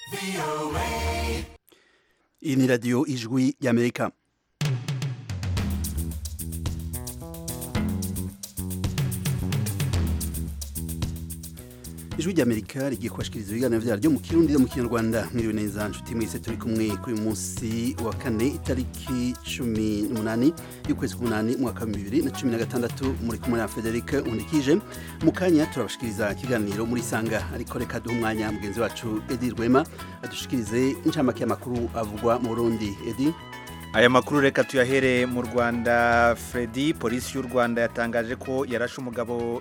Iyi ni radiyo ijwi y'Amerika. Ijwi ry'Amerika rigiye kubashikiriza ibiganiro vyaryo mu Kirundi no mu Kinyarwanda. Mwiriwe neza nshuti mwese turi kumwe kuri munsi wa kane itariki 18 y'ukwezi k'umunani mwaka wa 2016 muri kumwe na Frederic Undikije. Mu kanya turabashikiriza ikiganiro muri sanga, ariko reka duhe umwanya mugenzi wacu Edi Rwema adushikirize incamake y'amakuru avugwa mu Burundi. Edi, aya makuru reka tuyahere mu Rwanda. Fredy, polisi y'u Rwanda yatangaje ko yarashe umugabo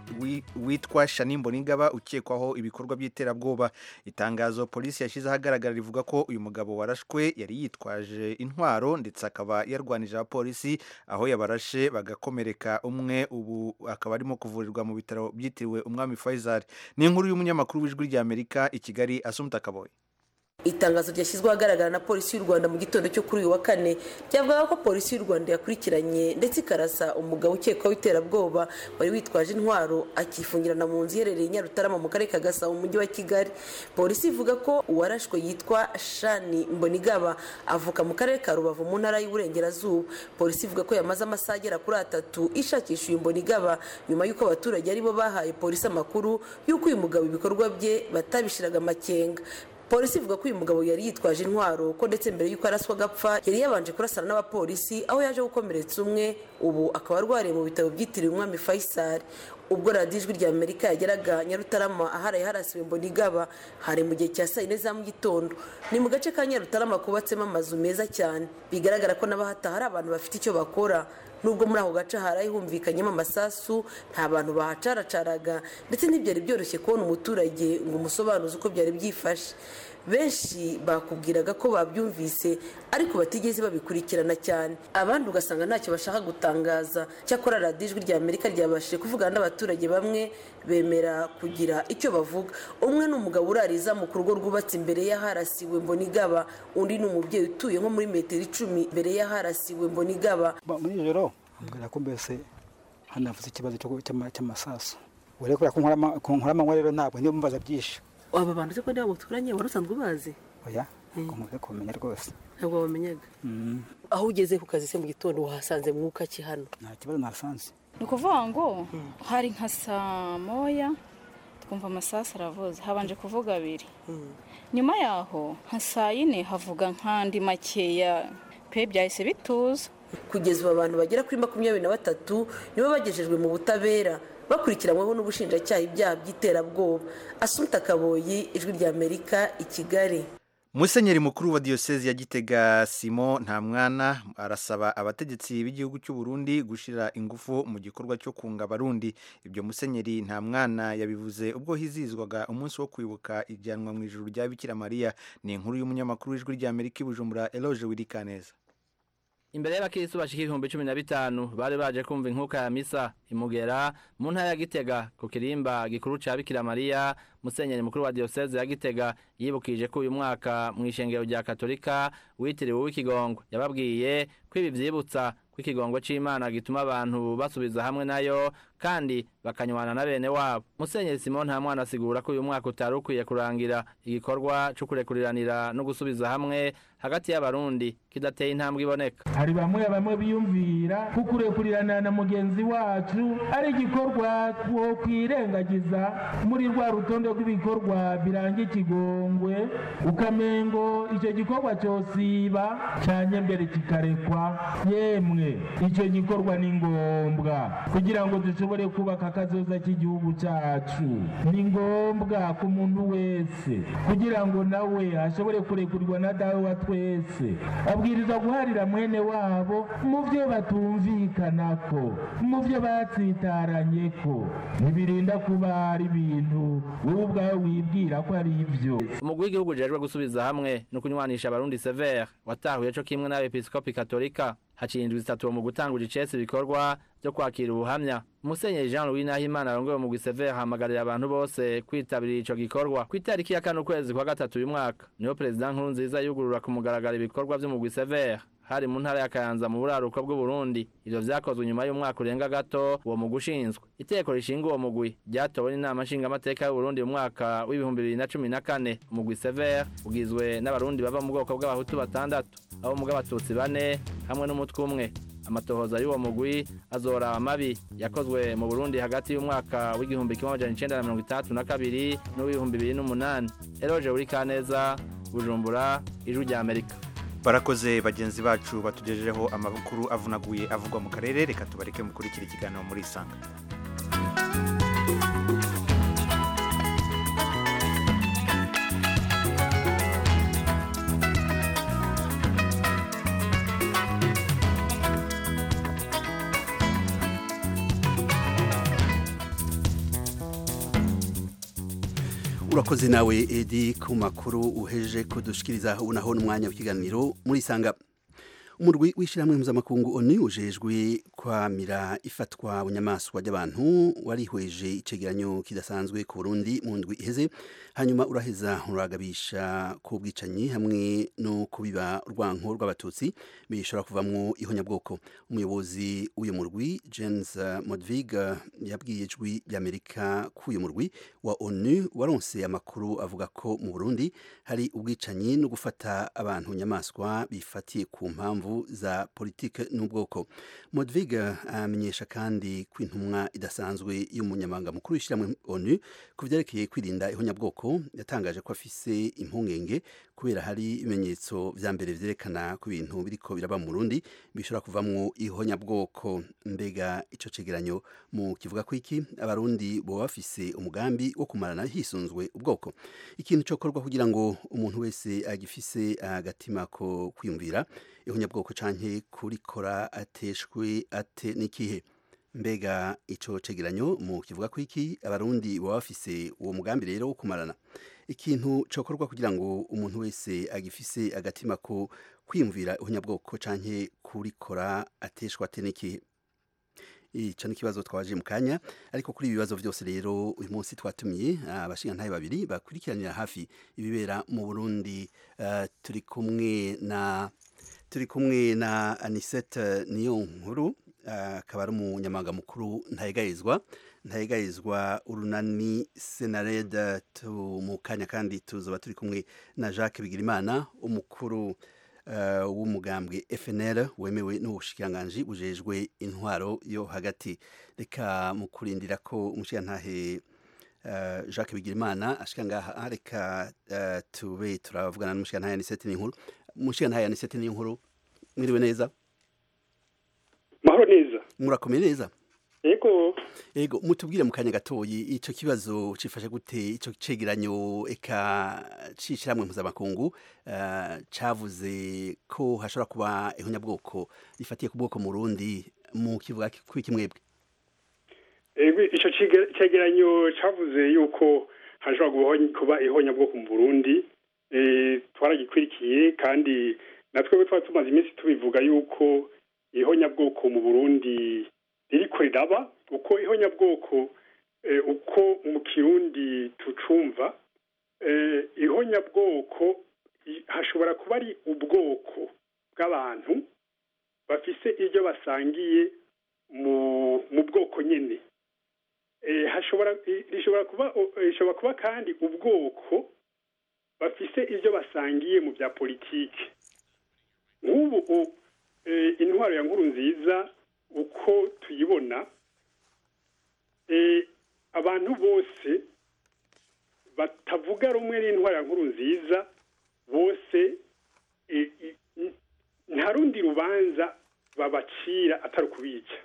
witwa Shani Mbonigaba ukekwaho ibikorwa by'iterabwoba. Itangazo polisi yashize ahagaragara rivuga ko uyu mugabo warashwe yari yitwaje intwaro ndetse akaba yarwanije abapolisi aho yabarashe bagakomereka, umwe ubu akaba arimo kuvurirwa mu bitaro byitiriwe Umwami Faisal. Ni inkuru y'umunyamakuru w'Ijwi ry'Amerika i Kigali, Asumta Kaboyi. Itangazo ryashyizwe ahagaragara na polisi y'u Rwanda mu gitondo cyo kuri uyu wa kane ryavugaga ko polisi y'u Rwanda yakurikiranye ndetse ikarasa umugabo ukekwaho iterabwoba wari witwaje intwaro akifungirana mu nzu iherereye Nyarutarama mu karere ka Gasabo mu mujyi wa Kigali. Polisi ivuga ko uwarashwe yitwa Shani Mbonigaba avuka mu karere ka Rubavu mu ntara y'Uburengerazuba. Polisi ivuga ko yamaze amasaha agera kuri 3 ishakisha uyu Mbonigaba nyuma y'uko abaturage aribo bahaye polisi amakuru y'uko uyu mugabo ibikorwa bye batabishiraga amakenga. Polisi ivuga ko uyu mugabo yari yitwaje intwaro ko ndetse mbere y'uko araswa gapfa yari yabanje kurasana n'abapolisi aho yaje gukomeretsa umwe, ubu akaba arwariye mu bitaro byitiriwe Umwami Faisal. Ubwo radiyo Ijwi ry'Amerika yageraga Nyarutarama aharaye harasiwe Mbonigaba hari mu gihe cya 4 za mu gitondo. Ni mu gace ka Nyarutarama kubatsemo amazu meza cyane, bigaragara ko n'abahata hari abantu bafite icyo bakora. Nubwo muri aho gace haraye humvikanyemo amasasu, nta bantu bahacaracaraga ndetse ntibyari byoroshye kubona umuturage ngo umusobanuze uko byari byifashe. Benshi bakubwiraga ko babyumvise ariko batigeze babikurikirana cyane, abandi ugasanga ntacyo bashaka gutangaza. Cyakora radiyo Ijwi ry'Amerika ryabashije kuvugana n'abaturage bamwe bemera kugira icyo bavuga. Umwe ni umugabo urariza mu rugo rwubatse imbere y'aharasiwe Mbonigaba, undi ni umubyeyi utuye nko muri metero 10 imbere y'aharasiwe Mbonigaba. Muri ijoro ambwira ko mbese hanavuze ikibazo cy'amasasu, ureko yakonkora amanywa rero ntabwo niyo mbaza byinshi. Aba bantu ko ndabo tukuranye warusanzwe bazi? Oya, komuze kumenya rwose. Ntabwo bamenyaga. Aho ugeze ku kazi se mu gitondo wahasanze mwuka ki hano? Nta kibazo nasanze. Nukuvuga ngo hari nka saa moya twumva amasasu aravuze, habanje kuvuga 2. Nyuma yaho nka saa 4 havuga nkandi makeya pe byahise bituza. Kugeza abantu bagera kuri 23 nibo bagejejwe mu butabera bakurikiranyweho n'ubushinjacyaha ibyaha by'iterabwoba. Asumta Kaboyi, Ijwi ry'Amerika i Kigali. Musenyeri mukuru wa Diocese ya Gitega Simon Ntamwana arasaba abategetsi b'igihugu cy'u Burundi gushira ingufu mu gikorwa cyo kunga abarundi. Ibyo Musenyeri Ntamwana yabivuze ubwo hizizwaga umunsi wo kwibuka ijyanwa mu ijuru rya Bikira Mariya. Ni inkuru y'umunyamakuru w'Ijwi ry'Amerika i Bujumbura, Eloge Wirikaneza. Imbere y'abakristo bashika 15,000 bari baje kumva inkuka ya misa imugera mu ntara ya Gitega ku kirimba gikuru ca Bikira Mariya. Musenyeri mukuru wa Diocese ya Gitega yibukije ko uyu mwaka mu ishengero rya Katolika witiriwe w'Ikigongwe yababwiye ko ibi vyibutsa ko ikigongo c'Imana gituma abantu basubiza hamwe nayo kandi bakanywana na bene wabo. Musenyeri Simon Ntamwana asigura ko uyu mwaka utari ukwiye kurangira igikorwa cyo kurekuriranira no gusubiza hamwe hagati y'abarundi kidateye intambwe iboneka. Hari bamwe biyumvira ko kurekurirana na mugenzi wacu ari igikorwa cyo kwirengagiza muri rwa rutonde rw'ibikorwa biranga ikigongwe, ukamengo icyo gikorwa cyosiba cyanye mbere kikarekwa. Yemwe icyo gikorwa ni ngombwa kugira ngo dushobore kubaka akazoza k'igihugu cyacu. Ni ngombwa ku muntu wese kugira ngo nawe ashobore kurekurirwa na dawe wa twese. Abwirizwa guharira mwene wabo mu byo batumvikanako, mu byo batsitaranye ko, ntibirinda kuba ari ibintu wowe ubwawe wibwira ko ari ibyo. Umugwi w'igihugu ujejwe gusubiza hamwe no kunywanisha abarundi Sever watahuye cyo kimwe n'abepiskopi Katolika haciye 3 mu gutangura icese ibikorwa byo kwakira ubuhamya. Musenyeri Jean Louis Nahimana arongoye umugwi Sever hamagarira abantu bose kwitabira ico gikorwa. Ku itariki ya 4 kwezi kwa 3 uyu mwaka niho President Nkurunziza yugurura ku mugaragaro ibikorwa byo mugwi Sever hari mu ntara ya Kayanza mu buraruko bw'u Burundi. Ivyo vyakozwe nyuma y'umwaka urenga gato uwo mugwi ushinzwe. Iteko rishinga uwo mugwi ryatowe n'inama nshingamateka y'u Burundi mu mwaka w'2014. Umugwi Sever ugizwe n'abarundi bava mu bwoko bw'abahutu batandatu, abo mu bw'abatutsi 4 hamwe n'umutwe umwe. Amatohoza y'uwo mugwi azora amabi yakozwe mu Burundi hagati y'umwaka w'1962 n'u'2008. Eroje uri Kaneza, Bujumbura, Ijwi rya Amerika. Barakoze bagenzi bacu batugejejeho amakuru avunaguye avugwa mu karere. Reka tubareke mukurikira ikiganiro muri Isanga. Urakoze nawe Edi ku makuru uheje kudushikiriza unaho n'umwanya w'ikiganiro muri Isanga. Umurwi w'ishiramwe mpuzamakungu ONU ujejwe kwamira ifatwa bunyamaswa ry'abantu warihweje icegeranyo kidasanzwe ku Burundi mu ndwi iheze, hanyuma uraheza uragabisha ku bwicanyi hamwe no kubiba urwanko rw'abatutsi bishobora kuvamwo ihonyabwoko. Umuyobozi w'uyu murwi Jens Modvig yabwiye Ijwi ry'Amerika ko uyu murwi wa ONU waronse amakuru avuga ko mu Burundi hari ubwicanyi no gufata abantu nyamaswa bifatiye ku mpamvu za politike n'ubwoko. Modvig amenyesha kandi ko intumwa idasanzwe y'umunyamabanga mukuru w'ishyirahamwe ONU ku vyerekeye kwirinda ihonyabwoko yatangaje ko afise impungenge kubera hari ibimenyetso vya mbere vyerekana ko ibintu biriko biraba mu Burundi bishobora kuvamwo ihonyabwoko. Mbega ico cegeranyo mu kivuga ko iki abarundi bo bafise umugambi wo kumarana hisunzwe ubwoko? Ikintu cokorwa kugira ngo umuntu wese agifise agatima ko kwiyumvira ihonyabwoko canke kurikora ateshwe ate nikihe? Mbega ico cegeranyo mu kivuga ko iki abarundi bo bafise uwo mugambi rero wo kumarana? Ikintu cokorwa kugira ngo umuntu wese agifise agatima ko kwiyumvira ihonyabwoko canke kurikora ateshwa ate nikihe? Ico ni kibazo twaje mu kanya, ariko kuri ibibazo byose rero uyu munsi twatumiye abashingantahe babiri bakurikiranira hafi ibibera mu Burundi. Turi kumwe na Anisette Niyonkuru, akaba ari umunyamabanga mukuru ntayegayezwa urunani Senared. Mu kanya kandi tuzoba turi kumwe na Jacques Bigirimana, umukuru w'umugambwe FNL wemewe n'ubushikiranganji bujejwe intwaro yo hagati. Reka mukurindira ko umushikirantahe Jacques Bigirimana ashika ngaha, reka tube turavugana n'umushikirantahe Anisette Niyonkuru. Umushikirantahe Anisette Niyonkuru, mwiriwe neza? Mahoro neza. Murakomeye neza? Ego, mutubwire mu kanya gatoyi ico kibazo cifashe gute, ico cegeranyo eka cishiramwe mpuzamakungu cavuze ko hashobora kuba ihonyabwoko rifatiye ku bwoko mu Burundi, mu kivuga kwiki mwebwe? Ego, ico cegeranyo cavuze yuko hashobora kuba ihonyabwoko mu Burundi, twaragikurikiye kandi natwe twari tumaze iminsi tubivuga yuko ihonyabwoko mu Burundi ririko riraba. Uko ihonyabwoko uko mu Kirundi tucumva, ihonyabwoko hashobora kuba ari ubwoko bw'abantu bafise ibyo basangiye mu bwoko nyene. Rishobora kuba kandi ubwoko bafise ibyo basangiye mu bya politike. Nk'ubu intwaro ya Nkurunziza uko tuyibona, abantu bose batavuga rumwe n'intwaro ya Nkurunziza bose nta rundi rubanza babacira atari kubica.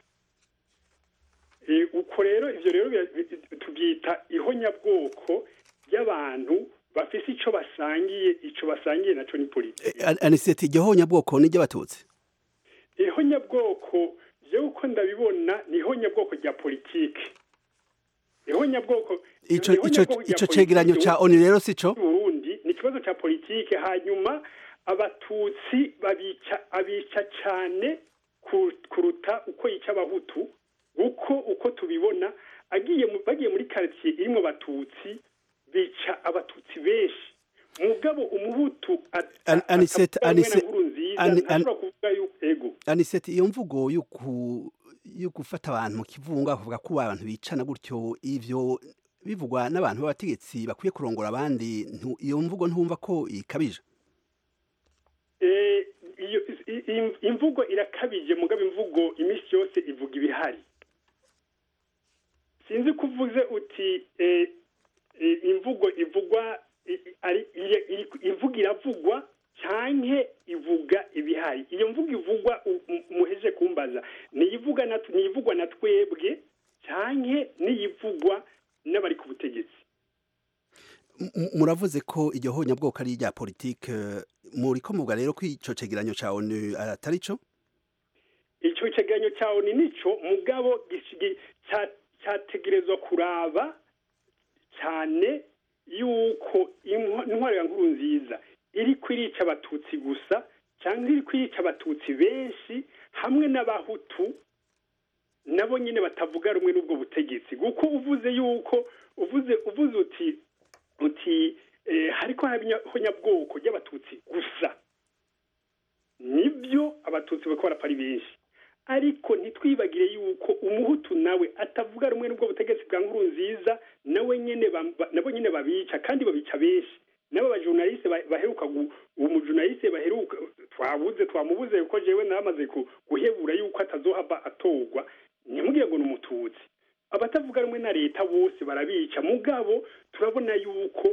Uko rero ivyo rero tubyita ihonyabwoko y'abantu bafise ico basangiye naco ni politike. Anisette, iryo honyabwoko ni ry'abatutsi? Ihonyabwoko je uko ndabibona ni ihonyabwoko rya politike. Ihonyabwoko ico cegeranyo ca ONU rero sico? Burundi ni kibazo ca politike. Hanyuma abatutsi abica cane kuruta uko yica abahutu. Uko tubibona bagiye muri quartier irimo abatutsi bica abatutsi benshi. Mugabo umuhutu Anisette ego Aniseti iyo mvugo yo gufata abantu mu kivunga kuvuga ko abantu bicana gutyo ivyo bivugwa n'abantu b'abategetsi bakwiye kurongora abandi iyo mvugo ntumva ko ikabije imvugo irakabije mugabo imvugo imisi yose ivuga ibihari sinzi kuvuze uti imvugo ivugwa imvugo iravugwa canke ivuga ibihari iyo mvugo ivugwa muheje kumbaza niyivugwa na twebwe canke niyivugwa n'abari ku butegetsi muravuze ko iryo honyabwoko ari irya politike muriko muvuga rero ko ico cegeranyo ca ONU atari co ico cegeranyo ca ONU nico mugabo cyategerezwa kuraba cyane yuko intwaro ya nkuru nziza iri kwirica abatutsi gusa cyangwa iri kwirica abatutsi benshi hamwe n'abahutu nabo nyine batavuga rumwe n'ubwo butegetsi kuko uvuze yuko uvuze uti hariko honyabwoko ry'abatutsi gusa nibyo abatutsi bako barapfa ari benshi ariko ntitwibagire yuko umuhutu nawe atavuga rumwe n'ubwo butegetsi bwa nkuru nziza nabo nyine babica kandi babica benshi nabo abajournaliste baheruka umujournaliste baheruka twamubuze kuko jewe namaze guhebura yuko atazohaba atorwa ntimubwiye ngo n'umututsi abatavuga rumwe na leta bose barabica mugabo turabona yuko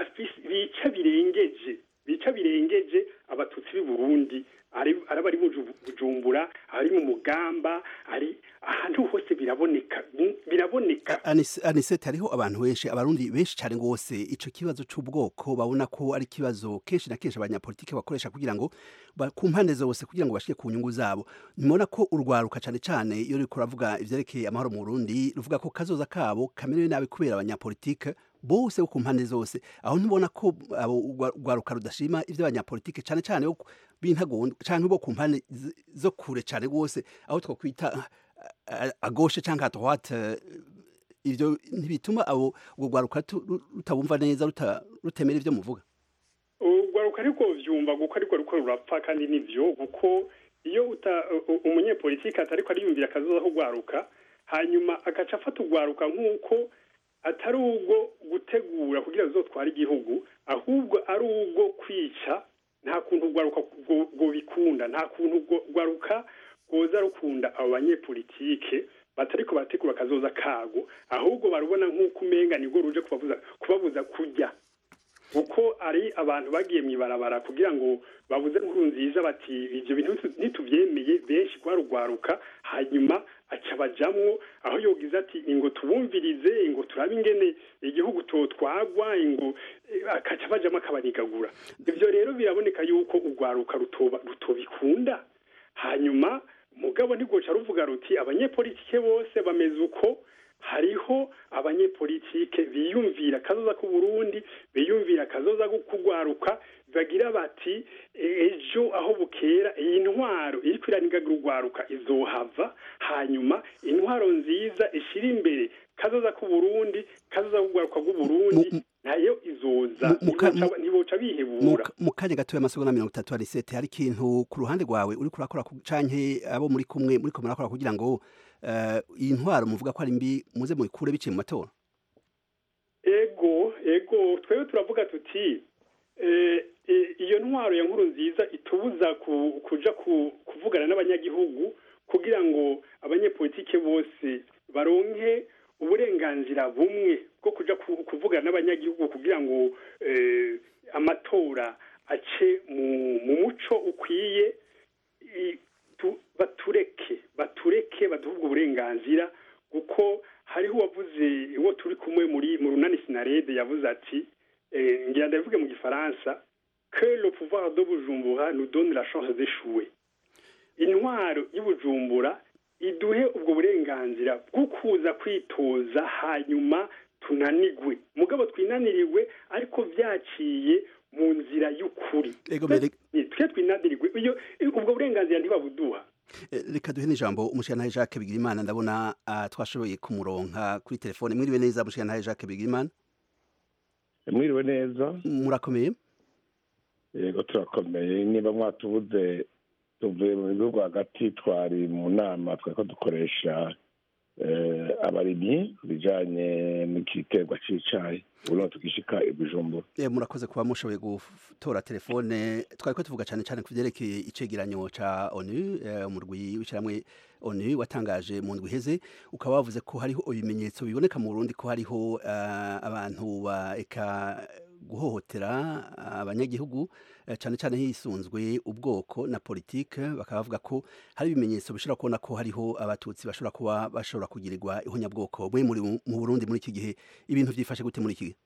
bica birengeje abatutsi b'i Burundi arabari Bujumbura ari mu Mugamba ari ahantu hose biraboneka Anisete hariho abantu benshi abarundi benshi cyane gose ico kibazo c'ubwoko babona ko ari kibazo kenshi na kenshi abanyapolitike bakoresha kugira ngo ku mpande zose kugira ngo bashike ku nyungu zabo nimona ko urwaruka cyane cyane iyo riko ravuga ivyerekeye amahoro mu Burundi ruvuga ko kazoza kabo kamerewe nabi kubera abanyapolitike bose ku mpande zose aho ntubona ko urwaruka rudashima ivyo abanyapolitike cyane cyane bintagondo canke bo ku mpande zo kure cyane gose aho twokwita à gauche cyangwa à droite ivyo ntibituma abo urwaruka rutabumva neza rutemera ivyo muvuga urwaruka ariko vyumva guko ariko rurapfa kandi nivyo kuko iyo umunyepolitike atariko ariyumvira akazoza kugwaruka hanyuma agaca afata urwaruka nk'uko atari ubwo gutegura kugira bizotwara igihugu ahubwo ari ubwo kwica nta kuntu urwaruka ngo bikunda nta kuntu urwaruka goza rukunda abo banyepolitike batariko barategura akazoza kago ahubwo barubona nk'uko umenga nibwo ruje kubabuza kujya kuko ari abantu bagiye mwibarabara kugira ngo babuze nkuru nziza bati ivyo bintu nituvyemeye benshi kwarugwaruka hanyuma aca bajamwo aho yogize ati ingo tubumvirize ingo turabe ingene igihugu totwagwa ingo akaca bajamwo akabanigagura ivyo rero biraboneka yuko urwaruka rutobikunda hanyuma mugabo ntigoca ruvuga ruti abanyepolitike bose bameze uko hariho abanyepolitike biyumvira kazoza ku Burundi biyumvira kazoza kugwaruka bagira bati ejo aho bukera iyi ntwaro iri kwiranigagira urwaruka izohava hanyuma intwaro nziza ishira imbere kazoza ku Burundi kazoza kugwaruka ku Burundi nayo izoza ntiboca bihebura mu kanya gatoya amasegonda 30 Anisete hari ikintu ku ruhande rwawe uri kurakora canke abo muri kumwe muri ko murakora kugira ngo iyi ntwaro muvuga ko ari mbi muze muyikure biciye mu matora ego twebwe turavuga tuti iyo ntwaro ya nkuru nziza itubuza kuja kuvugana n'abanyagihugu kugira ngo abanyepolitike bose baronke uburenganzira bumwe bwo kuja kuvugana n'abanyagihugu kugira ngo amatora ace mu muco ukwiye batureke baduha uburenganzira kuko hariho uwavuze uwo turi kumwe mu runani sinarede yavuze ati ngira ndavuge mu gifaransa que le pouvoir de Bujumbura nous donne la chance d'échouer intwaro y'Ibujumbura iduhe ubwo burenganzira bwo kuza kwitoza hanyuma tunanigwe mugabo twinaniriwe ariko vyaciye mu nzira y'ukuri twe twinaniriwe ubwo burenganzira ntibabuduha reka duhe n'ijambo umushyiranahe Jacques Bigirimana ndabona twashoboye kumuronka kuri telefone mwiriwe neza umushyiranahe Jacques Bigirimana mwiriwe neza murakomeye yego turakomeye niba mwatubuze tuvuye mu bihugu hagati twari mu nama twari dukoresha abarimyi ku bijyanye n'igiterwa cy'icyayi ubu tukishika i Bujumbura. Murakoze kuba mushoboye gutora telefone. Twari ko tuvuga cyane cyane ku byerekeye icegeranyo ca ONU, umurwi w'ishyirahamwe ONU watangaje mu ndwi iheze, ukaba wavuze ko hariho ibimenyetso biboneka mu Burundi ko hariho abantu eka guhohotera abanyagihugu cyane cyane hisunzwe ubwoko na politike. Bakaba bavuga ko hari ibimenyetso bishobora kubona ko hariho abatutsi bashobora kuba bashobora kugirirwa ihonyabwoko. Mwe muri mu Burundi muri iki gihe ibintu byifashe gute muri iki gihe?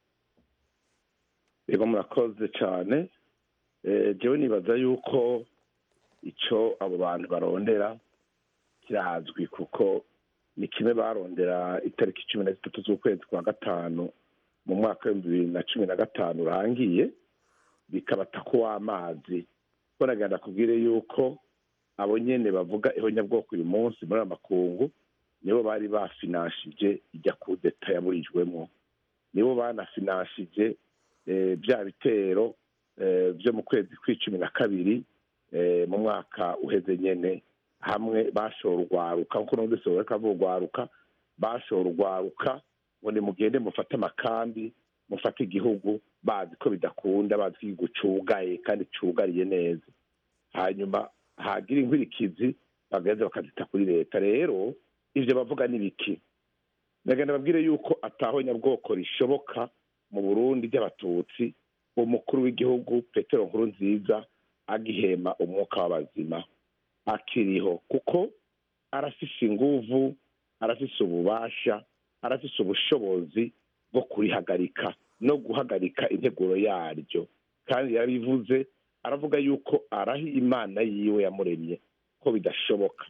Yego murakoze cyane. Jewe nibaza yuko ico abo bantu barondera kirazwi, kuko ni kimwe barondera itariki 13 z'ukwezi kwa gatanu mu mwaka wa 2015 urangiye, bikabata ko w'amazi. Ko nagenda kubwire yuko abo nyene bavuga ihonyabwoko uyu munsi muri amakungu nibo bari bafinanshije ijya kudeta yaburijwemo, nibo banafinanshije bya bitero byo mu kwezi kwa12 mu mwaka uheze nyene, hamwe bashora urwaruka nkuko n'undi sohoye kavugwaruka, bashora urwaruka ngo ni mugende mufate amakambi mufate igihugu, bazi ko bidakunda, bazi ko igihugu cugaye kandi cugariye neza, hanyuma hagira inkwirikizi bagaheza bakazita kuri leta. Rero ivyo bavuga ni biki? Ndagenda babwire yuko atahonyabwoko rishoboka mu Burundi by'abatutsi umukuru w'igihugu Petero Nkurunziza agihema umwuka w'abazima akiriho, kuko arafise inguvu, arafise ububasha, arafise ubushobozi bwo kurihagarika no guhagarika integuro yaryo. Kandi yarivuze, aravuga yuko arahi Imana yiwe yamuremye ko bidashoboka.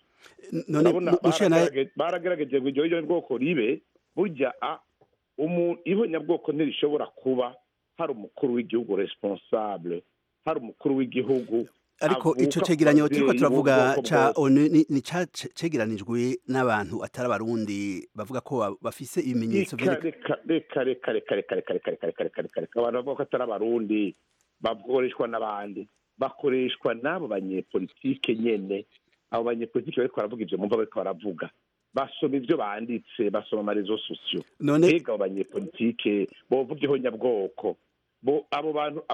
Baragerageje ngo iryo bwoko ribe burya ihonyabwoko ntirishobora kuba hari umukuru w'igihugu responsable, hari umukuru w'igihugu. Ariko ico cegeranyo turiko turavuga ca ONU ni cegeranijwe n'abantu atari abarundi, bavuga ko bafise ibimenyetso reka abantu bavuga ko atari abarundi bakoreshwa n'abandi, bakoreshwa n'abo banyepolitike nyene. Abo banyepolitike bariko baravuga ivyo mumva bariko baravuga, basoma ivyo banditse, basoma amarezo sosiyo. Mbega abo banyepolitike bovuga ihonyabwoko, abo bantu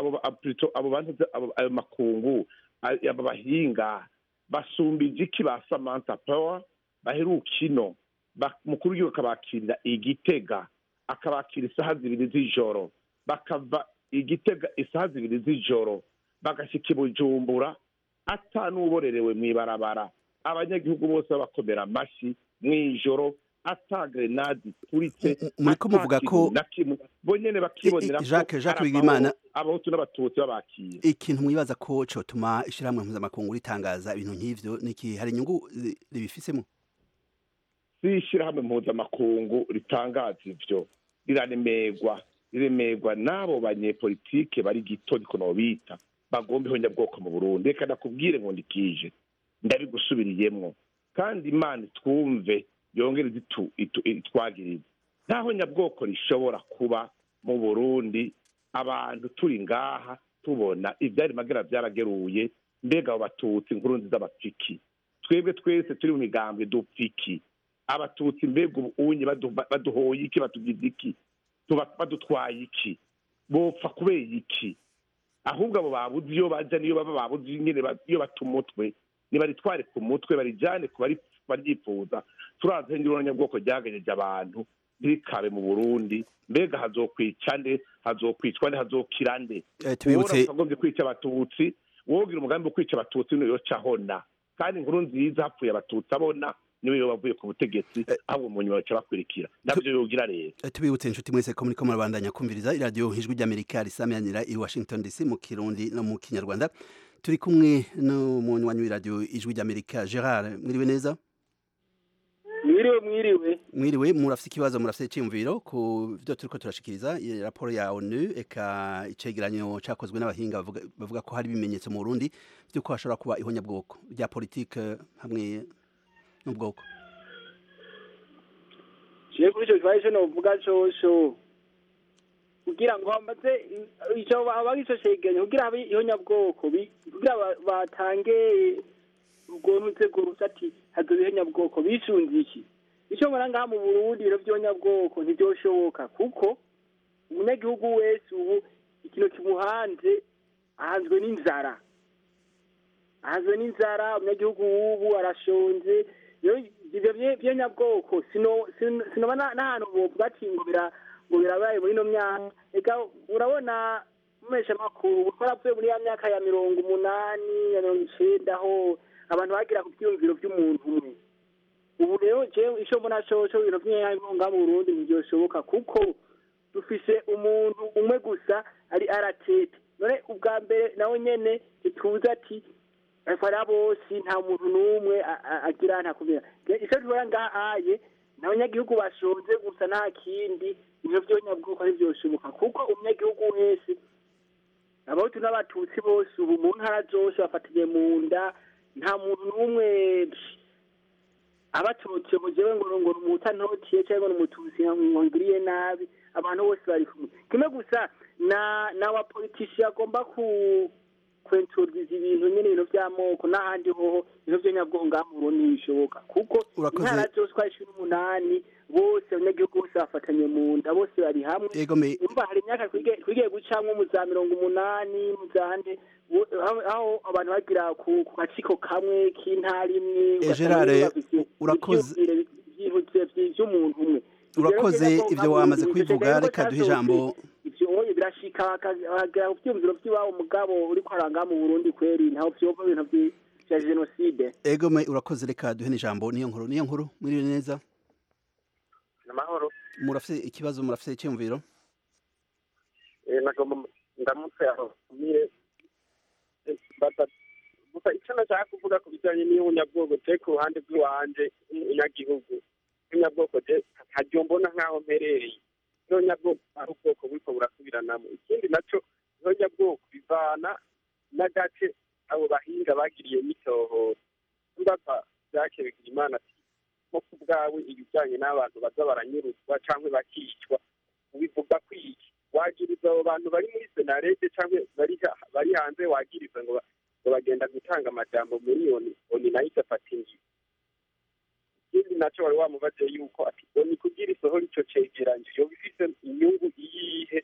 ayo makungu aba bahinga basumbije iki ba Samantha Power baheruka ino mukuru w'igihugu akabakirira Igitega, akabakira isaha 2 z'ijoro, bakava Igitega isaha 2 z'ijoro bagashika Bujumbura atanuborerewe mwibarabara, abanyagihugu bose bakomera amashi mwijoro, ata grenade turitse. Muriko muvuga ko bonyene bakibonera Jacques Bigimana abahutu n'abatutsi babakiye. Ikintu mwibaza ko cotuma ishiramwe mpuzamakungu ritangaza ibintu nk'ivyo niki, hari inyungu ribifisemo? Si ishiramwe mpuzamakungu ritangaza ivyo, riremegwa n'abo banyepolitike bari gitoni kono bita bagomba ihonyabwoko mu Burundi. Reka ndakubwire ngo ndikije ndabigusubiriyemwo, kandi Imana twumve yongere itwagiriza. Nta honyabwoko rishobora kuba mu Burundi, abantu turi ngaha tubona ivyari magera byarageruye. Mbega abo batutsi Nkurunziza bapfiki, twebwe twese turi mu migambwe dupfiki, abatutsi mbega unye baduhoye iki, batugize iki, badutwaye iki, bopfa kubera iki? Ahubwo abo babuze iyo baja niyo baba babuze nyene iyo batumutwe nibaritware ku mutwe barijane ku baryifuza. Turazi ihonyabwoko ryagenyeje abantu ntikabe mu Burundi. Mbega hazokwicwa nde, hazokira nde? Tubibutse bagomvye kwica abatutsi, wogira umugambi wo kwica abatutsi niyo cahona, kandi Nkurunziza hapfuye abatutsi abona niwe yobavuye ku butegetsi, ahubwo mu nyuma baca bakurikira. Navyo yogira rero. Tubibutse inshuti mwese ko muriko murabandanya kumviriza iradiyo Ijwi ry'Amerika risamiranira i Washington DC mu Kirundi no mu Kinyarwanda. Turi kumwe n'umunywanyi w'iradiyo Ijwi ry'Amerika Gerard. Mwiriwe neza? Mwiriwe. Murafise ikibazo, murafise iciyumviro ku vyo turiko turashikiriza raporo ya ONU, eka icegeranyo cakozwe n'abahinga bavuga ko hari ibimenyetso mu Burundi vy'uko hashobora kuba ihonyabwoko rya politike hamwe n'ubwoko. Kuri ico kibazo novuga cosho kugira ngo hamaze ico abagico cegeranyo kugira habe ihonyabwoko kugira batange urwo rusa ati hazoba ihonyabwoko bisunze iki icyo mbona ngaha mu Burundi ibiro by'ihonyabwoko ntibyoshoboka kuko umunyagihugu wese ubu ikintu kimuhanze ahanzwe n'inzara umunyagihugu w'ubu arashonje ibyo by'ihonyabwoko sinobona n'ahantu bovuga ati ngo birabaye muri ino myaka reka urabona mumesha makuru twaravuye muri ya myaka ya 80 ya 90 aho abantu bagira ku byumviro by'umuntu umwe ubu rero jewe icyo mbona cyo ibintu by'ihonyabwoko mu Burundi ntibyoshoboka kuko dufise umuntu umwe gusa ari aratete none ubwa mbere nawe nyene tuzi ati afara bose nta muntu n'umwe agira ntakumira icyo tubona ngahaye n'abanyagihugu bashonze gusa nta kindi ibyo by'ihonyabwoko ntibyoshoboka kuko umunyagihugu wese abahutu n'abatutsi bose ubu mu ntara zose bafatiye mu nda nta muntu n'umwe abatutsi ngo jewe ngo umutantotiye cyangwa ngo umututsi ngo ngiriye nabi abantu bose bari kumwe kimwe gusa n'abapolitisi agomba kwenturwiza ibintu nyine ibintu by'amoko n'ahandi hoho ibintu by'ihonyabwoko ngaha mu Burundi ntibishoboka kuko intara zose uko ari 18 bose abanyagihugu bose bafatanye mu nda bose bari hamwe umva hari imyaka twigiye gucamwo mu za 80 mu zande aho abantu bagira ku gaciko kamwe k'intara imwe Gerard urakoze by'umuntu umwe urakoze ibyo wamaze kwivuga reka duhe ijambo ibyo birashika bakagira ubyumviro by'iwabo mugabo uri kwaranga mu Burundi kweri ntaho byova ibintu bya genocide urakoze reka duhe ijambo niyo nkuru muri neza namahoro murafite ikibazo murafite icyumviro nagomba ndamutse aho mire gusa icyo nashaka kuvuga ku bijyanye n'ihonyabwoko je ku ruhande rw'iwanje umunyagihugu ihonyabwoko je ntaryo mbona nk'aho mperereye ihonyabwoko ari ubwoko buriko burasubiranamo ikindi naco ihonyabwoko bivana n'agace abo bahinga bagiriye n'itohoza mbaza Jacques Bigirimana ati nko ku bwawe ibijyanye n'abantu baza baranyuruzwa cyangwa bakicwa ubivuga kwiki wagiriza abo bantu bari muri senarete cyangwa bari hanze wagiriza ngo bagenda gutanga amajambo miliyoni oni nayo igafata ingingo ikindi nacyo wari wamubaze yuko ati oni kugira isohora icyo cegeranyo yoba ifite inyungu iyihe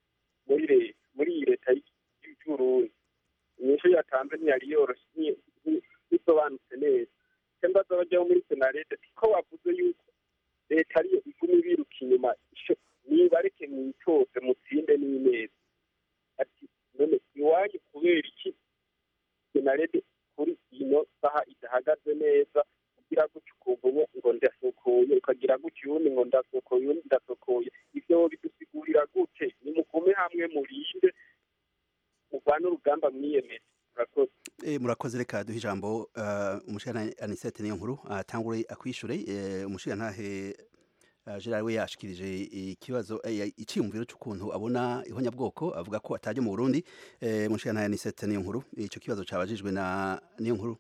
muri iyi leta y'Uburundi inyishu yatanze ntiyari yoroshye bisobanutse neza cyangwa bazajyaho muri senarete ko bavuze yuko leta ariyo iguma ibiruka inyuma nibareke mwitose mutsinde n'ineza ati none iwanyu kubera iki senarete kuri ino saha idahagaze neza ugira gutyo ukumva ngo ndasukuye ukagira gutyo ubundi ngo ndasukuye ubundi ndasukuye ibyo bidusigurira gute nimukume hamwe murinde muvane urugamba mwiyemeje murakoze reka duhe ijambo umushikana Anisette niyo nkuru atangure akwishure umushikantahe Gerard we yashikirije ikibazo iciyumviro cy'ukuntu abona ihonyabwoko avuga ko atajya mu Burundi umushikana Anisette niyo nkuru icyo kibazo cyabajijwe na niyo nkuru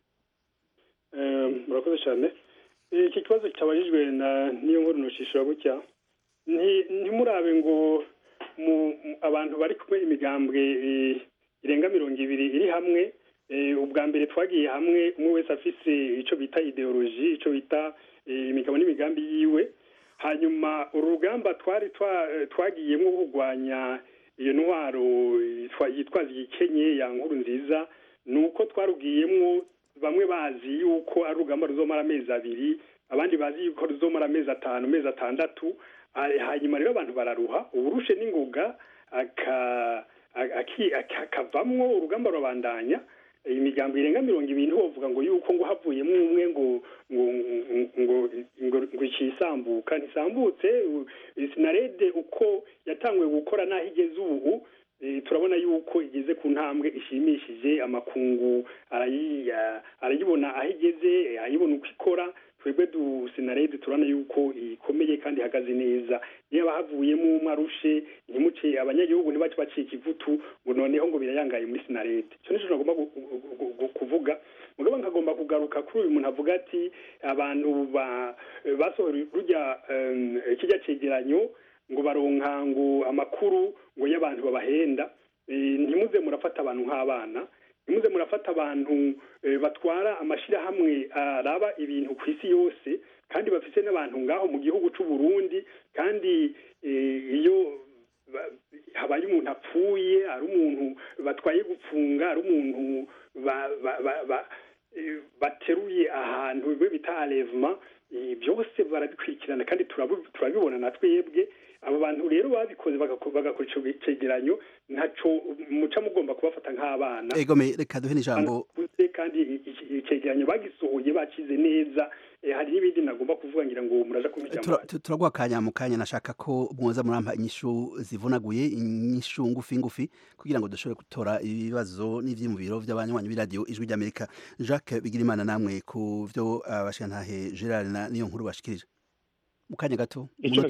murakoze cyane iki kibazo cyabajijwe na niyo nkuru nushishura gutya ntimurabe ngo abantu bari kumwe imigambwe irenga 200 iri hamwe ubwa mbere twagiye hamwe umwe wese afise ico bita ideology ico bita imigabo n'imigambi yiwe hanyuma urugamba twagiyemo kurwanya iyo ntwaro yitwaza igikenye ya nkuru nziza nuko twarugiyemo bamwe bazi yuko ari urugamba ruzomara amezi 2 abandi bazi yuko ruzomara amezi 5 amezi 6 hanyuma rero abantu bararuha uburushe n'ingoga akavamwo urugamba rubandanya imigambo irenga 200 hovuga ngo yuko ngo havuyemo umwe ngo ikisambuka ntisambutse sinarede uko yatangwe gukora naho igeze ubu turabona yuko igeze ku ntambwe ishimishije amakungu arayibona aho igeze ayibona uko ikora twebwe sinarede turana yuko ikomeye kandi ihagaze neza niba havuyemo umwarushe ntimuce abanyagihugu ntibace bacika ivutu ngo noneho ngo birayangaye muri sinarede cyo nico nagomba kuvuga mugabo nkagomba kugaruka kuri uyu muntu avuga ati abantu basohora rujya kijya cegeranyo ngo baronka ngo amakuru ngo y'abantu babahenda ntimuze murafata abantu nk'abana nimuze murafata abantu batwara amashyirahamwe araba ibintu ku isi yose kandi bafise n'abantu ngaho mu gihugu c'u Burundi kandi iyo habaye umuntu apfuye ari umuntu batwaye gupfunga ari umuntu bateruye ahantu bita enlèvement byose barabikurikirana kandi turabibona na twebwe abo bantu rero babikoze bagakora ico cegeranyo ntaco muca mugomba kubafata nk'abana reka duhe n'ijambo kandi icegeranyo bagisohoye bakize neza hari n'ibindi nagomba kuvuga ngira ngo muraja kumijambo turaguha akanya mu kanya nashaka ko mwoza murampa inyishu zivunaguye inyishu ngufi kugira ngo dushobore gutora ibibazo n'ivyimubiro by'abanywanyi b'iradiyo ijwi ry'Amerika. Jacques Bigirimana, namwe ku byo abashantahe Gerard na niyo nkuru bashikirije mu kanya gato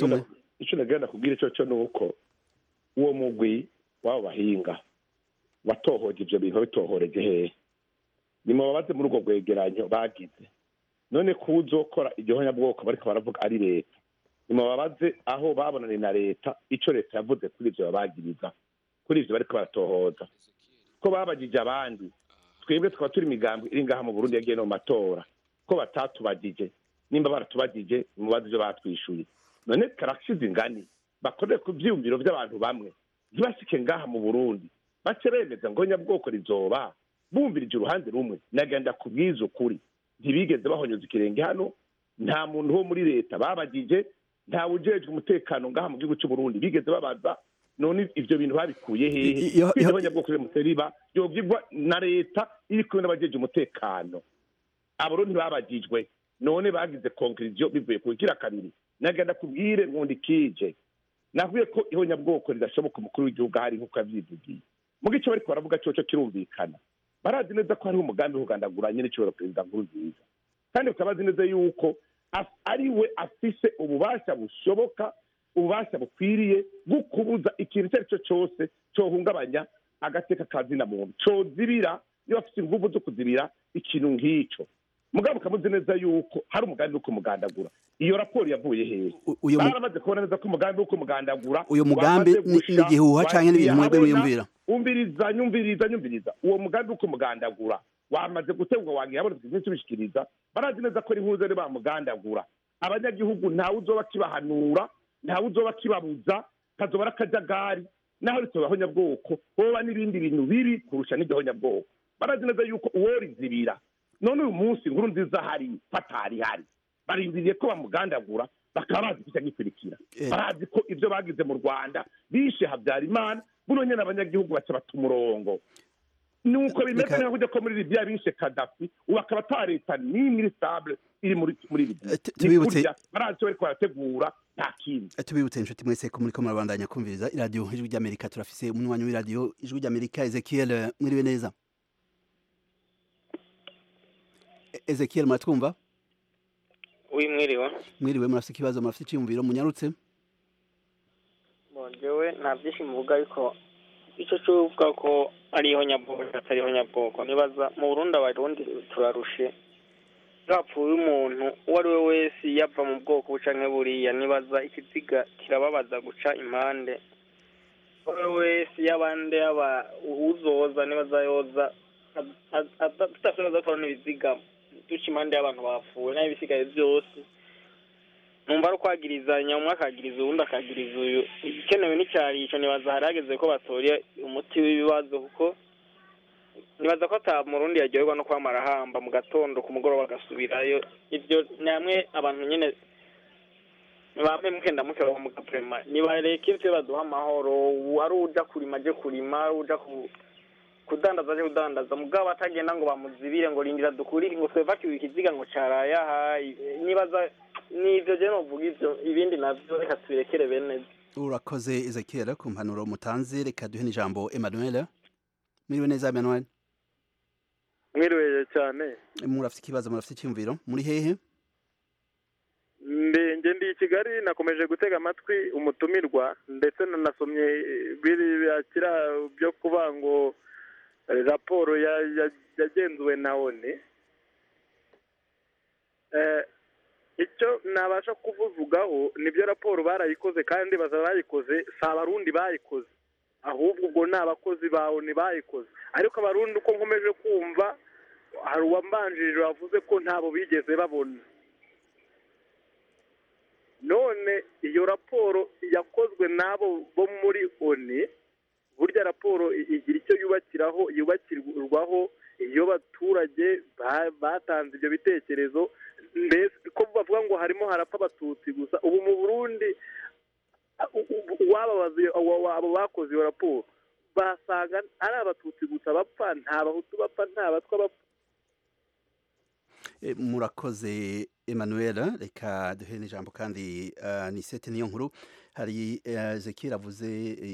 icyo nagenda kubwira cyo nuko uwo mugwi wabo bahinga watohoje ibyo bintu bitohoreje hehe nimubabaze muri urwo rwegeranyo bagize none kuzokora igihonyabwoko bariko baravuga ari leta nimubabaze aho babonanye na leta ico leta yavuze kuri ivyo babagiriza kuri ivyo bariko baratohoza ko babagije abandi twebwe tukaba turi imigambi iri ngaha mu Burundi yagiye no mu matora ko batatubagije nimba baratubagije mubaze ivyo batwishuye none karakishize ingani bakorere ku vyiyumviro by'abantu bamwe ntibashike ngaha mu Burundi bace bemeza ngo nyabwoko rizoba bumvirije uruhande rumwe nagenda kubwiza ukuri ntibigeze bahonyoza ikirenge hano nta muntu wo muri leta babagije nta ujejwe umutekano ngaha mu gihugu cy'u Burundi bigeze babaza none ivyo bintu babikuye hehe kwizabanyabwoko b'Umuteriba yobwirwa na leta iri kumwe n'abajeje umutekano abarundi babagijwe none bagize conclusion bivuye ku kira kabiri nagenda kubwire nkundikije navuye ko ihonyabwoko ridashoboka umukuru w'igihugu hari nkuko yavyivugiye mu gice bariko baravuga cyo kirumvikana barazi neza ko hari umugambi w'ugandagura nyene cyo perezida Nkurunziza kandi ukabazi neza yuko ari we afise ububasha bushoboka ububasha bukwiriye gukubuza ikintu icyo ari cyo cyose cyohungabanya agateka kazina muntu cozibira iyo afise inguvu zo kuzibira ikintu nk'ico mugabo kamuzi neza yuko hari umugambi wo kumugandagura iyo raporo yavuye hehe baramaze kubona neza ko umugambi wo kumugandagura uyo mugambi n'igihuha canke n'ibintu mwebwe mwiyumvira umviriza uwo mugambi wo kumugandagura wamaze gutegwa wagiye abona twese bishikiriza barazi neza ko ari impuzo ari bamugandagura abanyagihugu ntawe uzoba kibahanura ntawe uzoba kibabuza kazoba arakajagari naho ritobaho nyabwoko hoba n'ibindi bintu bibi kurusha n'igihonyabwoko barazi neza yuko uwo rizibira none uyu munsi Nkurunziza hari fatari hari barindiriye ko bamugandagura bakaba bazi kucya gikurikira barazi ko ivyo bagize mu Rwanda bishe Habyarimana buno nyene abanyagihugu baca batumurongo nuko bimeze nko kujya ko muri Libya bishe Gaddafi ubakaba ta leta n'imwe stable iri muri Libya tubibutse barazi ko barategura nta kintu tubibutse inshuti mwese ko muri ko murabandanya kumviriza radio ijwi ry'Amerika turafise umunywanyi w'iradio ijwi ry'Amerika Ezekiel mwiriwe neza Ezekiel matwumva mwiriwe murafise ikibazo murafise iciyumviro munyarutse bonjewe nta byinshi muvuga ariko icyo cyuvuga ko ari ihonyabwoko atari ihonyabwoko nibaza mu Burundi abarundi turarushe yapfuye umuntu uwo ari we wese yava mu bwoko bucanke buriya nibaza ikiziga kirababaza guca impande uwo ari we wese y'abandi uzoza nibaza yoza tudashobora gukora n'ibiziga duca impande y'abantu bapfuye naho ibisigaye byose numva ari ukwagirizanya umwe akagiriza uwundi akagiriza uyu igikenewe n'icyarico nibaza harageze ko batora umuti w'ibibazo kuko nibaza ko ata murundi yaryoherwa no kwamara hamba mu gatondo ku mugoroba agasubirayo ibyo ni hamwe abantu nyine bamwe mukenda mukera mu gaprema nibareke ivyo baduha amahoro ari uja kurima aje kurima ari uja kudandaza aje kudandaza mugabo atagenda ngo bamuzibire ngo rindira dukurire ngo twevakiwe ikiziga ngo caraya nibaza nivyo je novuga ivyo ibindi navyo reka tubirekere bene urakoze Ezekiel ku mpanuro mutanze reka duhe n'ijambo Emmanuel mwiriwe neza Emmanuel mwiriwe cyane murafite ikibazo murafite icyumviro muri hehe nge ndi i Kigali nakomeje gutega amatwi umutumirwa ndetse nanasomye birakira byo kuba ngo raporo yagenzuwe na ONU icyo nabasha kuvugaho nibyo raporo barayikoze kandi baza bayikoze si abarundi bayikoze ahubwo ubwo ni abakozi bawe ntibayikoze ariko abarundi uko nkomeje kumva hari uwambanjirije wavuze ko ntabo bigeze babona none iyo raporo yakozwe n'abo bo muri oni burya raporo igira icyo yubakirwaho iyo abaturage batanze ibyo bitekerezo mbese ko bavuga ngo harimo harapfa abatutsi gusa ubu mu burundi abo bakoze iyo raporo basanga ari abatutsi gusa bapfa nta bahutu bapfa nta batwa bapfa. Murakoze Emmanuel, reka duhe n'ijambo kandi ni sete niyo nkuru hari Ezekiel avuze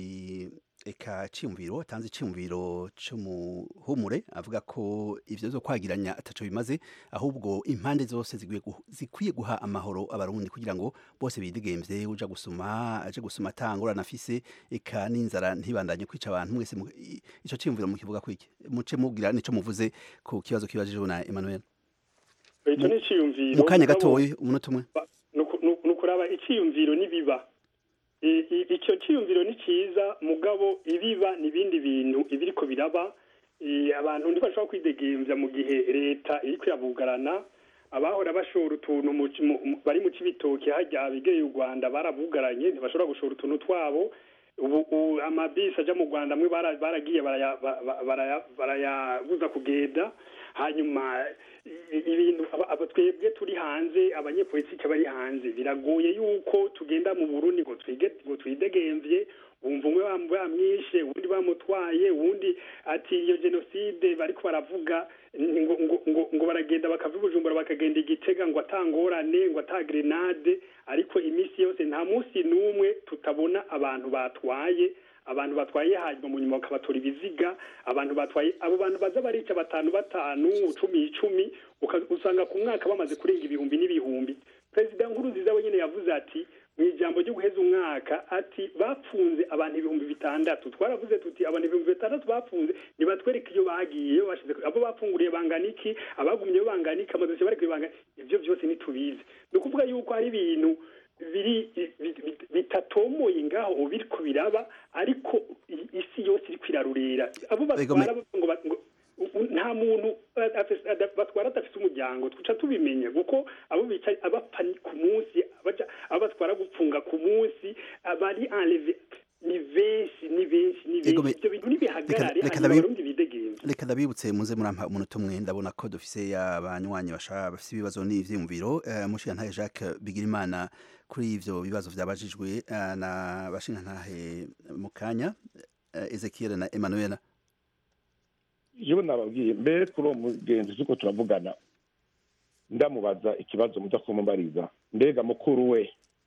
eka ciyumviro atanze ciyumviro cy'umuhumure avuga ko ivyo zo kwagiranya ataco bimaze ahubwo impande zose zikwiye guha amahoro abarundi kugira ngo bose bidigemvye uja gusuma aje gusuma atangora nafise eka n'inzara ntibandanye kwica abantu mwese ico ciyumviro mukivuga kwiki muce mubwira nico muvuze ku kibazo kibajijwe na Emmanuel. Icyo ni iciyumviro mu kanya gatoya umunota umwe nukuraba iciyumviro nibiba icyo ciyumviro ni cyiza mugabo ibiba n'ibindi bintu ibiriko biraba abantu ntibashobora kwidegemvya mu gihe leta iri kwiyabugarana abahora bashora utuntu bari mu Cibitoke hajya bigeye u Rwanda barabugaranye ntibashobora gushora utuntu twabo ubu amabisi aja mu Rwanda mwe baragiye barayabuza kugenda hanyuma ibintu twebwe turi hanze abanyepolitike bari hanze biragoye yuko tugenda mu Burundi ngo twidegemvye wumva umwe bamwishe uwundi bamutwaye uwundi ati iyo genocide bariko baravuga ngo baragenda bakava Bujumbura bakagenda Igitega ngo atangorane ngo atagrenade ariko imisi yose nta munsi n'umwe tutabona abantu batwaye hanyuma mu nyuma bakabatora ibiziga abantu batwaye abo bantu baza barica 5 10 usanga ku mwaka bamaze kurenga ibihumbi n'ibihumbi. Perezida Nkurunziza wenyine yavuze ati mu ijambo ryo guheza umwaka ati bapfunze abantu 6,000 twaravuze tuti abantu 6,000 bapfunze nibatwereke iyo bagiye bashize abo bapfunguriye banganiki abagumye banganiki amadosiye bari kwibanga ivyo byose nitubize no kuvuga yuko hari ibintu biri bitatomoye ngaho biriko biraba ariko isi yose iri kwirarurira abo batwara ngo nta muntu batwara adafite umuryango tuca tubimenye kuko abo bicaye abapfa ku munsi abatwara gupfunga ku munsi abari enleve ni benshi ibyo bintu nibihagarare abarundi bidegemvye. Reka ndabibutse muze murampa umunota umwe ndabona ko dufise abanywanyi bafise ibibazo n'ivyumviro mushiyantahe Jacques Bigirimana kuri ivyo bibazo vyabajijwe na bashingantahe mu kanya Ezekiel na Emmanuel. Jewe nababwiye mbere kuri uwo mugenzi uko turavugana ndamubaza ikibazo muza kumubariza mbega mukuru we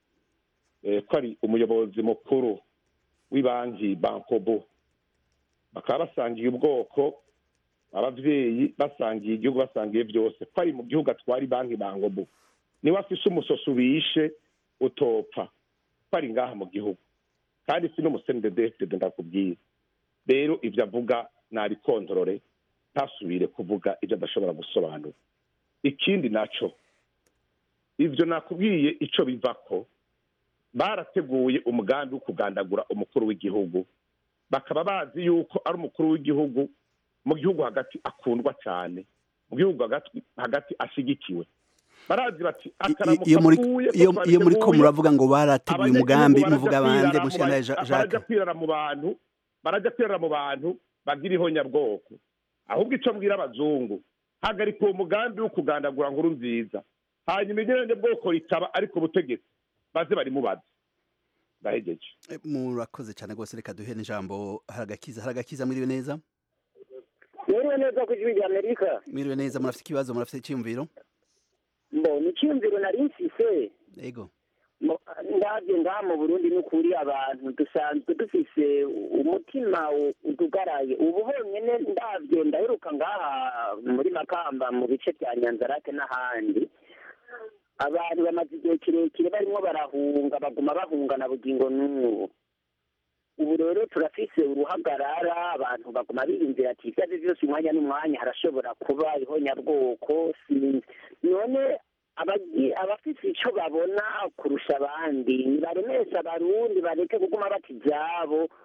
ko ari umuyobozi mukuru w'ibanki Bankobo bakaba basangiye ubwoko abavyeyi basangiye igihugu basangiye byose ko ari mu gihugu atwari banki Bankobo niwe afise umusoso ubishe utopfa ko ari ngaha mu gihugu kandi si n'umusenedefite ndakubwiye rero ivyo avuga nari kontrole ntasubire kuvuga ibyo adashobora gusobanura. Ikindi naco ivyo nakubwiye ico bivako barateguye umugambi wo kugandagura umukuru w'igihugu bakaba bazi yuko ari umukuru w'igihugu mu gihugu hagati akundwa cyane mu gihugu hagati ashigikiwe barazi bati iyo muri ko muravuga ngo barateguye umugambi muvuga bande mushana Jacques barajya kwirara mu bantu bagira ihonyabwoko ahubwo ico mbwira abazungu hagarika uwo mugambi wo kugandagura Nkurunziza hanyuma igirende bwoko ritaba ariko butegetsi baze bari mubaza ndahegeje. Murakoze cyane rwose reka duhe n'ijambo haragakiza mwiriwe neza. Mwiriwe neza ku ijwi rya Amerika. Mwiriwe neza murafite ikibazo murafite icyumviro? Ni icyumviro nari mfise. Yego. Ndabye ngaha mu Burundi n'ukuri abantu dusanzwe dufise umutima utugaraye ubu honyine ndabye ndaheruka ngaha muri Makamba mu bice bya Nyanzarake n'ahandi abantu bamaze igihe kirekire barimo barahunga baguma bahungana bugingo n'ubu ubu rero turafise uruhagarara abantu baguma birinzira ati ibyo byose umwanya n'umwanya harashobora kuba ihonyabwoko none abafise icyo babona kurusha abandi baremesha abarundi bareke kuguma bati ibyabo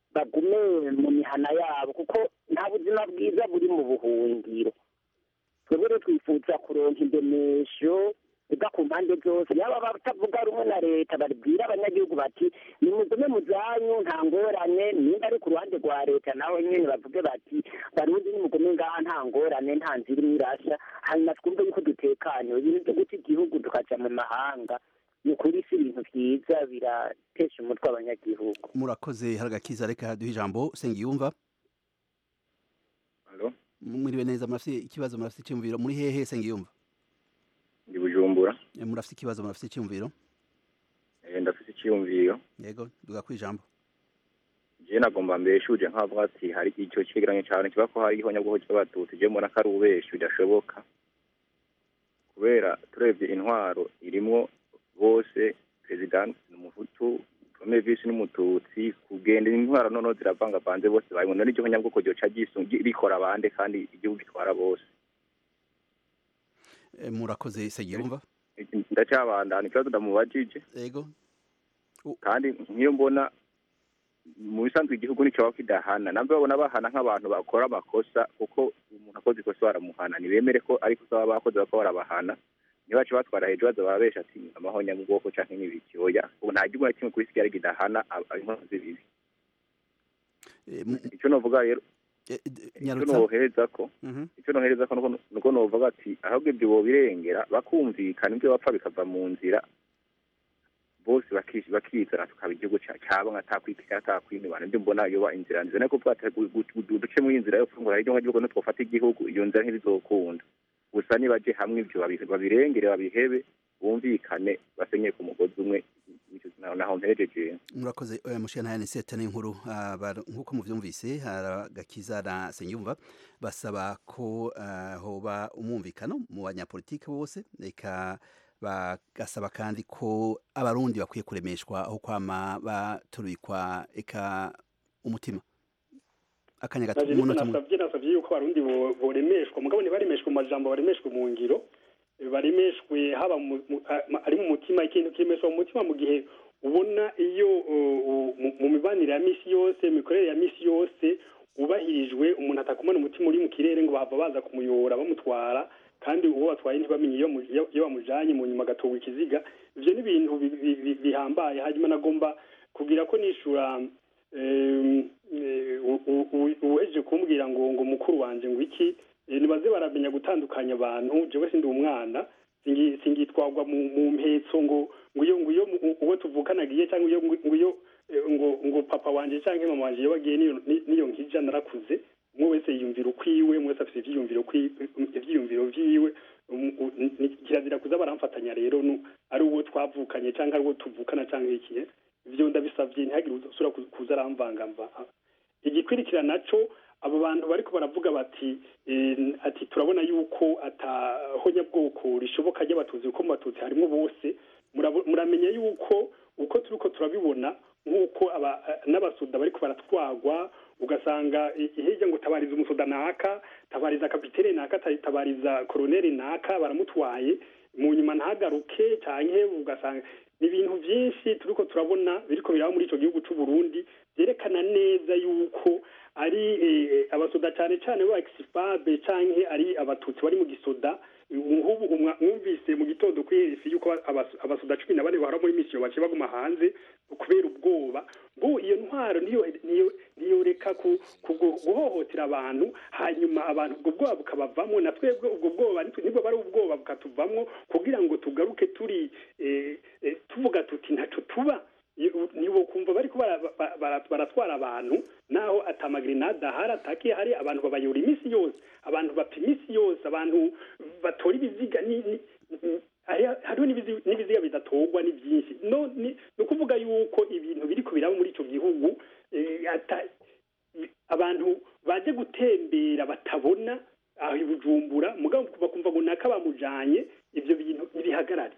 bagume mu mihana yabo kuko nta buzima bwiza buri mu buhungiro twebwe rero twifuza kuronka indemesho biga ku mpande zose yaba batavuga rumwe na leta babwira abanyagihugu bati nimugume mu zanyu nta ngorane nimba ari ku ruhande rwa leta naho nyine bavuge bati barundi nimugume ngaha nta ngorane nta nzira imwe irasha hanyuma twumve yuko dutekanye ibintu byo guta igihugu tukaja mu mahanga ni ukuri si ibintu byiza biratesha umutwe abanyagihugu. Murakoze haragakiza reka duhe ijambo Sengiyumva. Mwiriwe neza murafite ikibazo murafite icyumviro muri hehe Sengiyumva? Ndi Bujumbura. Murafite ikibazo murafite icyumviro? Ndafite icyumviro. Yego duga ku ijambo. Je nagomba mbeshuje nkavuga ati hari icyo kigeranye cyane kiba ko hari ihonyabwoko cy'abatutsi je mbona ko ari ubeshu bidashoboka kubera turebye intwaro irimo bose president n'umuhutu premier vice n'umututsi kugenda intwaro nono ziravanga banze bose bayibona n'icyo ihonyabwoko cyo cagisungi rikora abande kandi igihugu gitwara bose. Murakoze Sengiyumva. Ndacyabandana ikibazo ndamubajije. Yego. Kandi nk'iyo mbona mu bisanzwe igihugu nicyo bakidahana nambe babona bahana nk'abantu bakora amakosa kuko umuntu akoze ikosa baramuhana ntibemere ko ariko usaba bakoze bakora barabahana nibacu batwara hejuru baza babesha ati amahonya mu bwoko canke n'ibiki oya ubu nta gihugu na kimwe kuri isi kidahana inkozi z'ibibi. Icyo novuga rero icyo nohereza ko nuko novuga ati ahubwo ibyo bobirengera bakumvikana ibyo bapfa bikava mu nzira bose bakizana tukaba igihugu cyabo nkatakwikira atakwinibana ndio mbona yoba inzira nziza nako pata duce mu inzira yo fungura hiryo nk'igihugu no twafata igihugu iyo nzira ntibizokunda gusa nibaje hamwe ibyo babirengere babihebe bumvikane basenye ku mugozi umwe naho mpejeje. Murakoze mushana yani setane inkuru nkuko muvyumvise haragakiza na Sengiyumva basaba ko hoba umumvikano mu banyapolitike bose eka bagasaba kandi ko abarundi bakwiye kuremeshwa aho kwama baturikwa eka umutima akanya gato umuntu nasabye yuko abarundi boremeshwa mugabo ni baremeshwe mu majambo baremeshwe mu ngiro baremeshwe haba ari mu mutima ikintu kimeshwa mu mutima mu gihe ubona iyo mu mibanire ya misi yose imikorere ya misi yose ubahirijwe umuntu atakumana umutima uri mu kirere ngo bava baza kumuyora bamutwara kandi uwo batwaye ntibamenye iyo bamujanye mu nyuma gatowe ikiziga ivyo ni ibintu bihambaye hanyuma nagomba kugira ko nishura uweje kumbwira ngo mukuru wanje ngo iki nibaze baramenya gutandukanya abantu jewe sindi umwana singitwagwa mu mpetso ngo iyo uwo tuvukana agiye cyangwa ngo papa wanje cyangwa mama wanje iyo bagiye niyo nkija narakuze umwe wese yiyumvira ukwiwe umwe wese afite ivyiyumviro vyiwe kirazira kuza baramfatanya rero ari uwo twavukanye cyangwa ari uwo tuvukana cyangwa ikihe ivyo ndabisavye ntihagire usura kuza aramvangamba igikwirikira naco abo bantu bariko baravuga bati ati turabona yuko atahonya bwoko rishoboka ry'abatutsi uko mu batutsi harimo bose muramenya yuko uko turiko turabibona nk'uko n'abasoda bariko baratwagwa ugasanga hirya ngo tabariza umusoda naka tabariza kapitene naka tabariza koroneri naka baramutwaye mu nyuma ntagaruke canke ugasanga n'ibintu byinshi turiko turabona biriko biraba muri ico gihugu c'u Burundi byerekana neza yuko ari abasoda cyane ba exifabe canke ari abatutsi bari mu gisoda nk'ubu mwumvise mu gitondo kw'isi yuko abasoda 14 bahora muri mission bace baguma hanze kubera ubwoba ngo iyo ntwaro niyo reka guhohotera abantu hanyuma abantu ubwo bwoba bukabavamo na twebwe ubwo bwoba nibwo bari ubwoba bukatuvamwo kugira ngo tugaruke turi tuvuga tuti ntaco tuba nibo kumva bariko baratwara abantu naho atamagrenade ahari atake hari abantu babayura imisi yose abantu bapfa imisi yose abantu batora ibiziga hariho n'ibiziga bidatorwa ni byinshi ni ukuvuga yuko ibintu biriko biraba muri ico gihugu abantu baje gutembera batabona aho i Bujumbura mugabo bakumva ngo naka bamujanye ivyo bintu ntibihagarare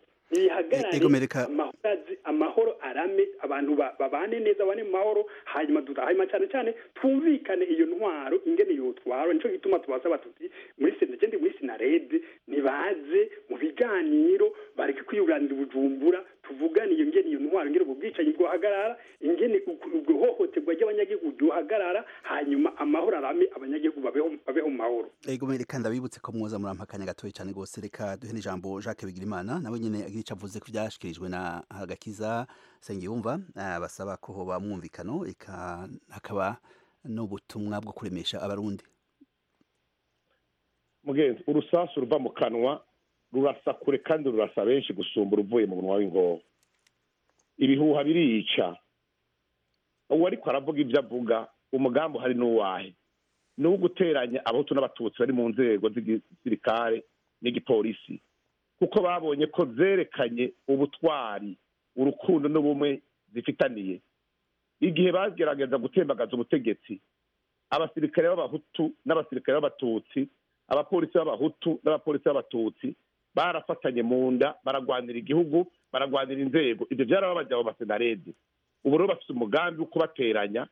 amahoro arame abantu babane neza bane mu mahoro hanyuma cyane twumvikane iyo ntwaro ingene yotwara nico gituma tubasaba tuti muri Senegende muri Sinarede nibaze mu biganiro bareke kwiyuranira Bujumbura tuvugane iyo ngene iyo ntwaro ngene ubwo bwicanyi bwohagarara ingene ubwo hohoterwa ry'abanyagihugu bwohagarara hanyuma amahoro arame abanyagihugu babeho mu mahoro. Ego reka ndabibutse ko mwoza murampakanya gatoya cyane gose, reka duhe n'ijambo Jacques Bigirimana nawe nyene agira ico avuze ku byashikirijwe na Hagakiza Sengiyumva basaba ko hoba mwumvikano eka hakaba n'ubutumwa bwo kuremesha abarundi. Mugenzi, urusasu ruva mu kanwa rurasa kure kandi rurasa benshi gusumba uruvuye mu munwa w'ingoho. Ibihuha birica. Uwo ariko aravuga ibyo avuga umugambo hari n'uwahe n'uwo guteranya abahutu n'abatutsi bari mu nzego z'igisirikare n'igipolisi, kuko babonye ko zerekanye ubutwari, urukundo n'ubumwe zifitaniye. Igihe bagerageza gutembagaza ubutegetsi, abasirikare b'abahutu n'abasirikare b'abatutsi, abapolisi b'abahutu n'abapolisi b'abatutsi barafatanye mu nda, baragwanira igihugu, baragwanira inzego. Ibyo byarababaje abo basenarede. Ubu rero bafite umugambi wo kubateranya,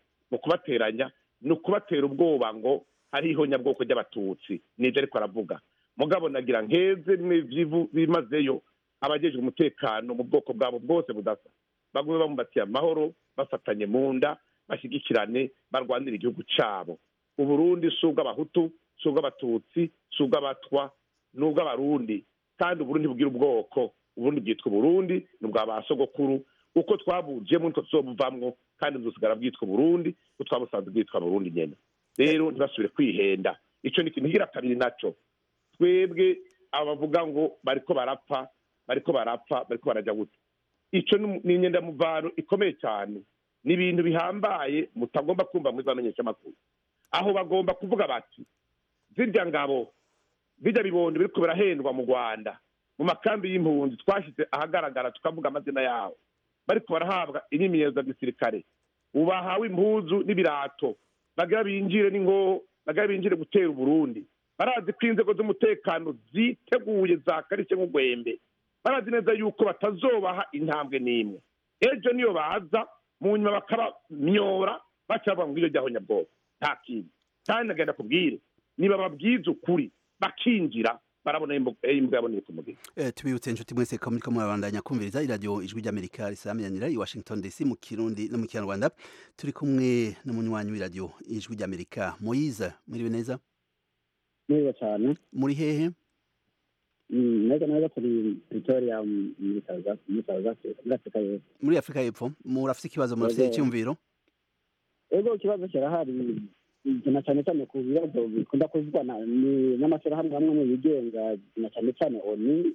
ni ukubatera ubwoba ngo hariho nyabwoko ry'abatutsi. Nibyo ariko aravuga. Mugabo nagira nkeze bimazeyo abajejwe umutekano mu bwoko bwabo bwose budasa, bagume bamumbatiye amahoro, bafatanye mu nda, bashyigikirane, barwanira igihugu cyabo. Uburundi si ubw'abahutu, si ubw'abatutsi, si ubw'abatwa, ni ubw'abarundi. Kandi uburundi bugira ubwoko, uburundi bwitwa uburundi, ni ubwa ba sogokuru. Uko twabujemo nitwo tuzobuvamwo, kandi buzosigara bwitwa Burundi, uko twabusanze bwitwa Burundi nyene. Rero ntibasubire kwihenda. Ico ni ikintu kabiri naco. Twebwe abavuga ngo bariko barapfa, bariko baraja gute. Ico ni inyenda muvano ikomeye cyane. Ni ibintu bihambaye mutagomba kumva muri zamenyesha makuru. Aho bagomba kuvuga bati zirya ngabo, bijya bibondo biriko birahendwa mu Rwanda, mu makambi y'impunzi twashize ahagaragara tukavuga amazina yawo. Bariko barahabwa inyimenyerezo gisirikare, ubahawe impuzu n'ibirato, bagira binjire n'ingo, bagira binjire gutera Burundi. Barazi ko inzego z'umutekano ziteguye zakarishe nk'ugwembe, barazi neza yuko batazobaha intambwe n'imwe. Ejo niyo baza mu nyuma bakabamyora bacavuga ngo iyo jyaho nyabwoko nta kintu. Kandi nagenda kubwire niba babwiza ukuri bakinjira barabona imbwa yaboneye ku mugezi. Tubibutse inshuti mwese ko muri kamwe abandanya kumviriza iradio Ijwi ry'Amerika risaminyanira i Washington DC mu Kirundi no mu Kinyarwanda. Turi kumwe n'umunywanyi w'iradio Ijwi ry'Amerika Moise, muri neza? Neza cyane. Muri hehe? Neza kuri Pretoria muri Afrika y'Epfo. Murafite ikibazo, murafite icyumviro? Ego ikibazo kirahari na cyane cyane ku bibazo bikunda kuvugwa n'amashyirahamwe amwe yigenga na cyane cyane ONU.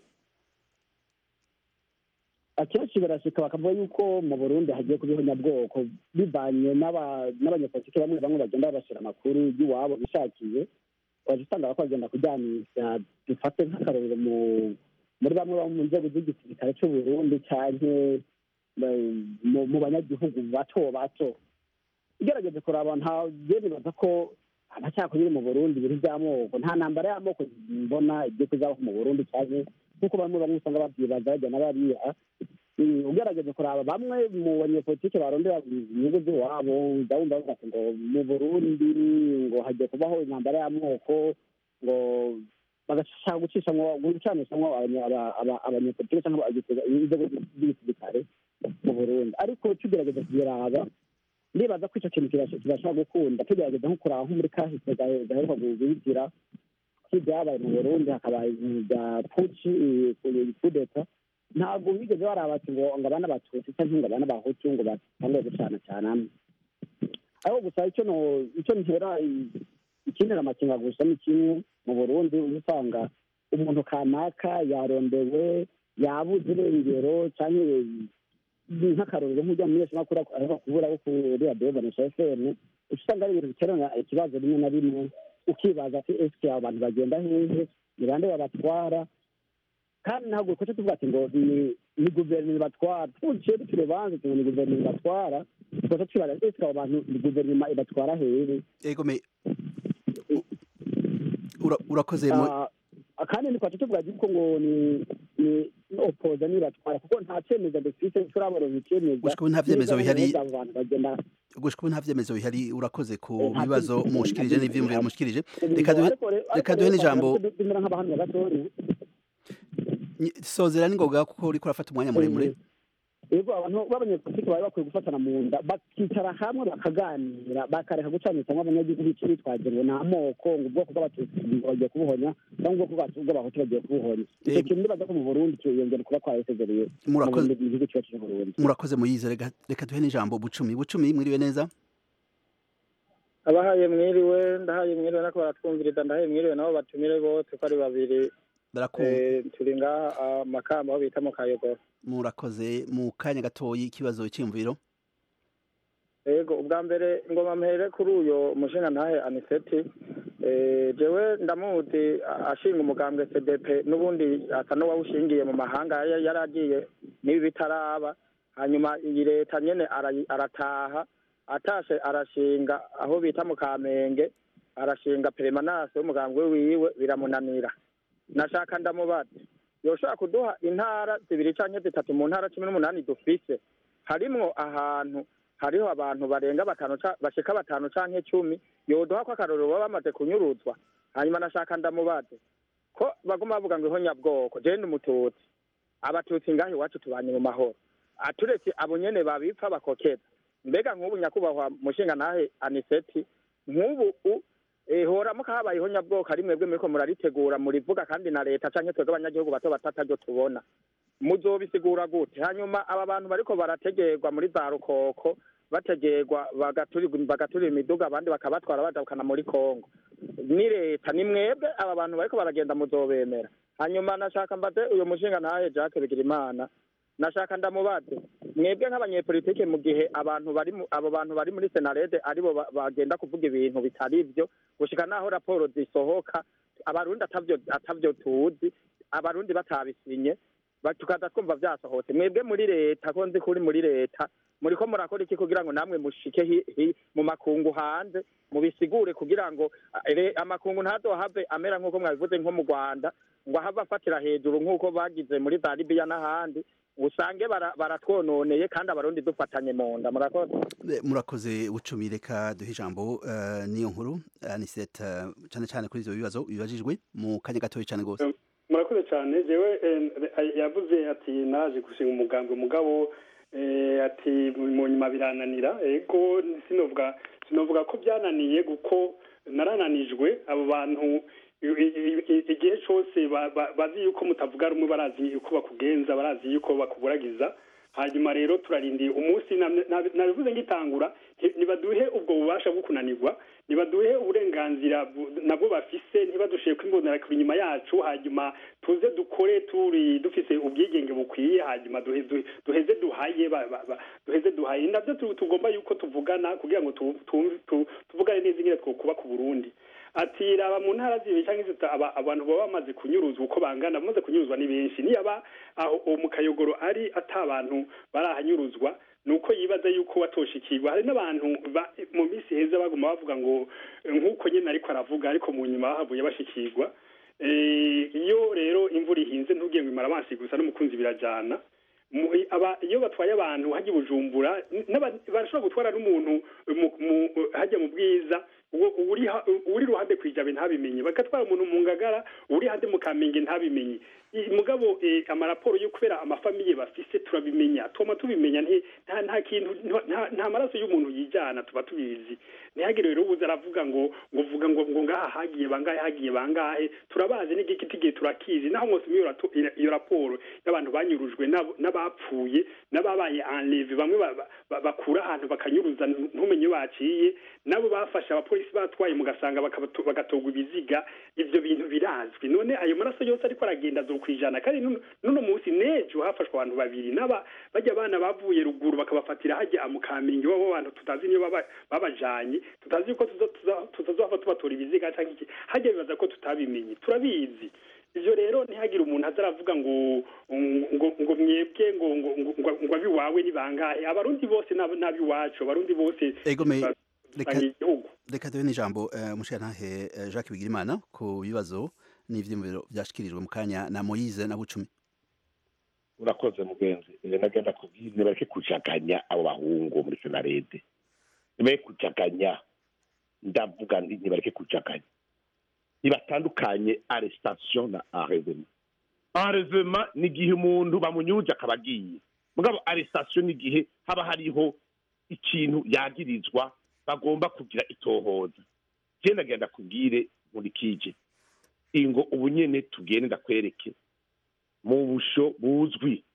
Akenshi barashika bakavuga yuko mu Burundi hagiye kubaho nyabwoko bivanye n'abanyapolitiki bamwe bagenda babashyira amakuru y'iwabo bishakiye, wajisanga bakagenda kujyanisha. Dufate nk'akarorero muri bamwe mu nzego z'igisirikare cy'u Burundi cyane mu banyagihugu bato ugerageze kuraba nta nibaza ko abacyakubiri mu Burundi ibintu by'amoko, nta ntambara y'amoko mbona igiye kuzabaho mu Burundi cyane nk'uko bamwe usanga babyibaza bajya n'abariya. Ugerageze kuraba bamwe mu banyepolitike barondera inyungu z'iwabo, ndabumva bavuga ngo mu Burundi ngo hagiye kubaho intambara y'amoko, ngo bagashaka gucanishamwo abanyepolitike cyangwa inzego z'igisirikare mu Burundi. Ariko tugerageze kubiraba ndibaza ko icyo kintu kirashobora gukunda. Tugerageza nko kuraba nko muri kahise gaheruka guhitira ibyabaye mu Burundi, hakaba ibya puci kudeta, ntabwo bigeze baraba ati ngo abana batutsi cyangwa ngo abana bahutu ngo batangiye gucana cyane hamwe. Ariko gusa icyo ntera ikindera amakenga gusa ni kimwe mu Burundi, usanga umuntu kanaka yarondewe yabuze irengero cyangwa nk'akarorero nk'ujya mu mwese makuru aho kubura ko kuri radio Bonesha FM, usanga ari ibintu biterana ikibazo rimwe na rimwe, ukibaza ati eske abantu bagenda hehe, ni bande babatwara. Kandi ntabwo ko tuvuga ati ngo ni guverinoma batwara, tuciye turebanze ngo ni guverinoma batwara, twese twibaza eske abantu ni guverinoma ibatwara hehe. Ego me urakoze kandi ni kwacu tuvuga yuko ngo ni opoza ni batwara, kuko nta cyemezo dufite turaboro bicemeza. Gushika nta vyemezo bihari, gushika nta vyemezo bihari. Urakoze ku bibazo mushikirije n'ivyumviro mushikirije. Reka duhe n'ijambo sozera ningoga kuko uri kurafata umwanya muremure. yego abantu b'abanyepolitiki bari bakwiye gufatana mu nda bakicara hamwe bakaganira bakareka gucanitsamo abanyagihugu bitwagiriwe n'amoko ngo ubwoko bw'abatutsi bagiye kubuhonya cyangwa ubwoko bw'abahutu bagiye kubuhonya icyo kintu nibaza ko mu Burundi cyiyongera kuba kwayesezereye mu gihugu cyacu cy'u Burundi. Murakoze Moyize, reka duhe n'ijambo Bucumi. Bucumi, mwiriwe neza? abahaye mwiriwe ndahaye mwiriwe nako baratwumviriza ndahaye mwiriwe nabo batumire bose ko ari babiri turi ngaha Makamba aho bita mu Kayogoro. Murakoze, mu kanya gatoyi ikibazo cy'imviro. Yego, ubwa mbere ngoma mpere kuri uyo mushinga ntahe Aniseti jewe ndamuzi ashinga umugambwe CDP n'ubundi asa n'uwawushingiye mu mahanga yaragiye n'ibi bitaraba, hanyuma iyi leta nyene arataha atashe arashinga aho bita mu Kamenge, arashinga permanence y'umugambwe wiwe biramunanira. Nashaka ndamubaza yoshobora kuduha intara zibiri canke zitatu mu ntara 18 dufise harimwo ahantu hariho abantu barenga bashika 5 canke 10 yoduha ko akarorero baba bamaze kunyuruzwa. Hanyuma nashaka ndamubaze ko baguma bavuga ngo ihonyabwoko je ndi umututsi, abatutsi ngaho iwacu tubanye mu mahoro, aturetse abo nyene babipfa bakokeza. Mbega nk'ubu nyakubahwa mushinga ntahe Aniseti, nk'ubu hora mukahabaye ihonyabwoko ari mwebwe muriko muraritegura murivuga kandi na leta canke twebwe abanyagihugu bato batataryo tubona, muzobisigura gute? Hanyuma aba bantu bariko barategerwa muri za Rukoko bategerwa bagaturira imiduga abandi bakabatwara badabukana muri Kongo, ni leta ni mwebwe aba bantu bariko baragenda muzobemera? Hanyuma nashaka mbaze uyu mushinga ntahe Jacques Bigirimana, nashaka ndamubaze mwebwe nk'abanyepolitike mu gihe abo bantu bari muri Senarede aribo bagenda kuvuga ibintu bitari byo gushika naho raporo zisohoka abarundi atavyo tuzi, abarundi batabisinye tukaza twumva vyasohotse. Mwebwe muri leta ko nzi kuri muri leta muriko murakora iki kugira ngo namwe mushike mu makungu hanze mubisigure kugira ngo amakungu ntazohave amera nk'uko mwabivuze nko mu Rwanda ngo ahava afatira hejuru nk'uko bagize muri za Libya n'ahandi usange baratwononeye kandi abarundi dufatanye mu nda. Murakoze Bucumi, reka duhe ijambo niyo nkuru Anisete cyane cyane kuri ivyo bibazo bibajijwe mu kanya gatoyi cyane gose. Murakoze cyane. Jewe yavuze ati naje gushinga umugambwe mugabo ati mu nyuma birananira. Ego sinovuga ko byananiye kuko narananijwe. Abo bantu igihe cyose bazi yuko mutavuga rumwe, barazi yuko bakugenza, barazi yuko bakuburagiza. Hanyuma rero turarindiye umunsi nabivuze ngitangura, nibaduhe ubwo bubasha bwo kunanirwa, nibaduhe uburenganzira nabwo bafise, ntibadushiye kwimbonera kuri nyuma yacu, hanyuma tuze dukore dufise ubwigenge bukwiye, hanyuma duheze duhaye navyo tugomba yuko tuvugana kugira ngo tuvugane neza ingene twokuba ku Burundi. Ati raba mu ntara zibiri cyangwa abantu baba bamaze kunyuruzwa uko bangana, bamaze kunyuruzwa ni benshi. Niyaba aho mu Kayogoro ari atabantu barahanyuruzwa nuko yibaza yuko watoshikirwa. Hari n'abantu mu minsi heza baguma bavuga ngo nk'uko nyine ariko aravuga, ariko mu nyuma bahavuye bashikirwa. Iyo rero imvura ihinze ntugiye ngo imara amazi gusa n'umukunzi birajana. Iyo batwaye abantu hajya Bujumbura barashobora gutwara n'umuntu hajya mu Bwiza uri ruhande kwijabe ntabimenye, bagatwara umuntu mu Ngagara uri hande mu Kamenge ntabimenye. Mugabo amaraporo yo kubera amafamiye bafise turabimenya, tubimenya nta kintu nta maraso y'umuntu yijana tuba tubizi. Ntihagire rero ubuza aravuga ngo ngaha hagiye bangahe turabazi n'igihe turakizi, naho mwose iyo raporo y'abantu banyurujwe n'abapfuye n'ababaye enleve, bamwe bakura ahantu bakanyuruza ntumenye baciye, nabo bafasha abapolisi batwaye mugasanga bagatogwa ibiziga. Ibyo bintu birazwi. None ayo maraso yose ariko aragenda kwijana, kandi nuno munsi nejo hafashwe abantu babiri bajya abana bavuye ruguru bakabafatira hajya mu Kamenge, wabo abantu tutazi niyo babajanye, tutazi yuko tuzazohava tubatora ibiziga cyangwa iki, hajya bibaza ko tutabimenye, turabizi. Ivyo rero ntihagire umuntu azaravuga ngo mwebwe ngo abiwawe ni bangahe. Abarundi bose n'abiwacu, abarundi bose reka duhe n'ijambo mushirantahe Jacques Bigirimana ku bibazo n'ivyiyumviro vyashikirijwe mu kanya na Moyize na Bucumi. Urakoze mugenzi, nagenda kubwira nibareke kucaganya abo bahungu muri Senarede, nibareke kucaganya, ndavuga nibareke kucaganya, nibatandukanye arrestation na enlèvement. Enlèvement ni igihe umuntu bamunyuje akabagiye, mugabo arrestation n'igihe haba hariho ikintu yagirizwa bagomba kugira itohoza je ndagenda kubwire muri kije ingo ubunyene tugende ndakwereke mu busho buzwi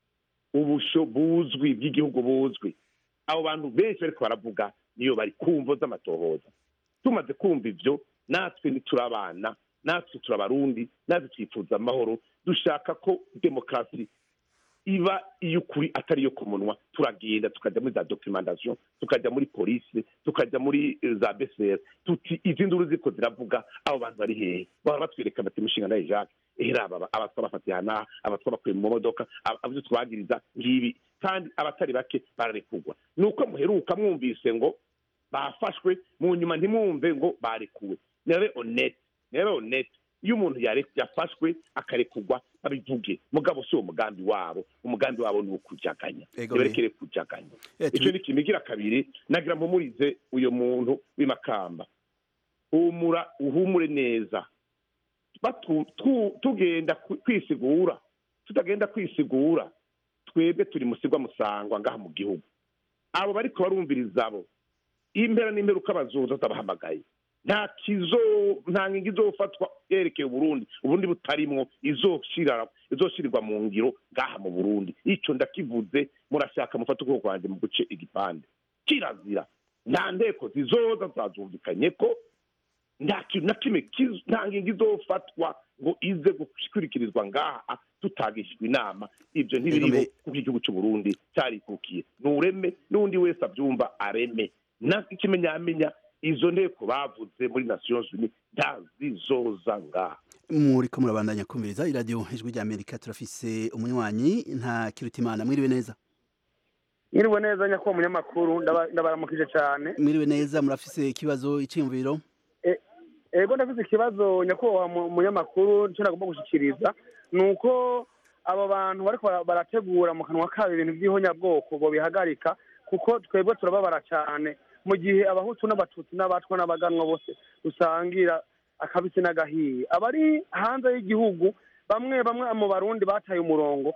bw'igihugu buzwi abo bantu benshi bariko baravuga niyo bari kumvo z'amatohoza tumaze kumva ivyo natwe ntiturabana natwe turabarundi natwe twifuza amahoro dushaka ko demokarasi iba iy'ukuri atari iyo ku munwa turagenda tukajya muri za documentation tukajya muri polisi tukajya muri za BCR tuti izi nduru ziko ziravuga abo bantu bari hehe bahora batwereka bati mushinga naye Jacques raba abatwa bafatihana abatwa bakuye mu modoka abuze twagiriza ngibi kandi abatari bake bararekugwa nuko muheruka mwumvise ngo bafashwe mu nyuma ntimwumve ngo barekuwe nere honnête iyo umuntu yafashwe akarekugwa babivuge mugabo si umugambi wabo ni ukujaganya berekere kujaganya icyo ni kimigira kabiri nagira mpumurize uyo muntu w'imakamba uhumure neza tugenda kwisigura tutagenda kwisigura twebwe turi musigwa musangwa ngaha mu gihugu abo bariko barumviriza abo impera n'imperuka bazoza tabahamagaye nta nkingi izofatwa yerekeye uburundi butarimwo izoshirirwa mu ngiro ngaha mu Burundi ico ndakivuze murashaka mufata ukuboko kwanje mu guce igipande kirazira nta ndeko zizoza zazumvikanye ko nta kintu na kimwe nta nkingi izofatwa ngo ize gushikirikirizwa ngaha tutagishijwe inama ivyo ntibiriho kuko igihugu c'u Burundi carikukiye nureme n'undi wese avyumva areme ikimenyamenya izo nteko bavuze muri Nations Unies ndazizoza ngaha muriko murabandanya kumviriza iradiyo ijwi rya Amerika turafise umunywanyi nta Kirutimana mwiriwe neza mwiriwe neza nyakubahwa munyamakuru ndabaramukije cyane mwiriwe neza murafise ikibazo iciyumviro ego ndafise ikibazo nyakubahwa munyamakuru cyo nagomba gushikiriza nuko abo bantu bariko barategura mu kanwa kabo ibintu by'ihonyabwoko bo bihagarika kuko twebwe turababara cyane mu gihe abahutu n'abatutsi n'abatwa n'abaganwa bose dusangira akabisi n'agahiye abari hanze y'igihugu bamwe mu barundi bataye umurongo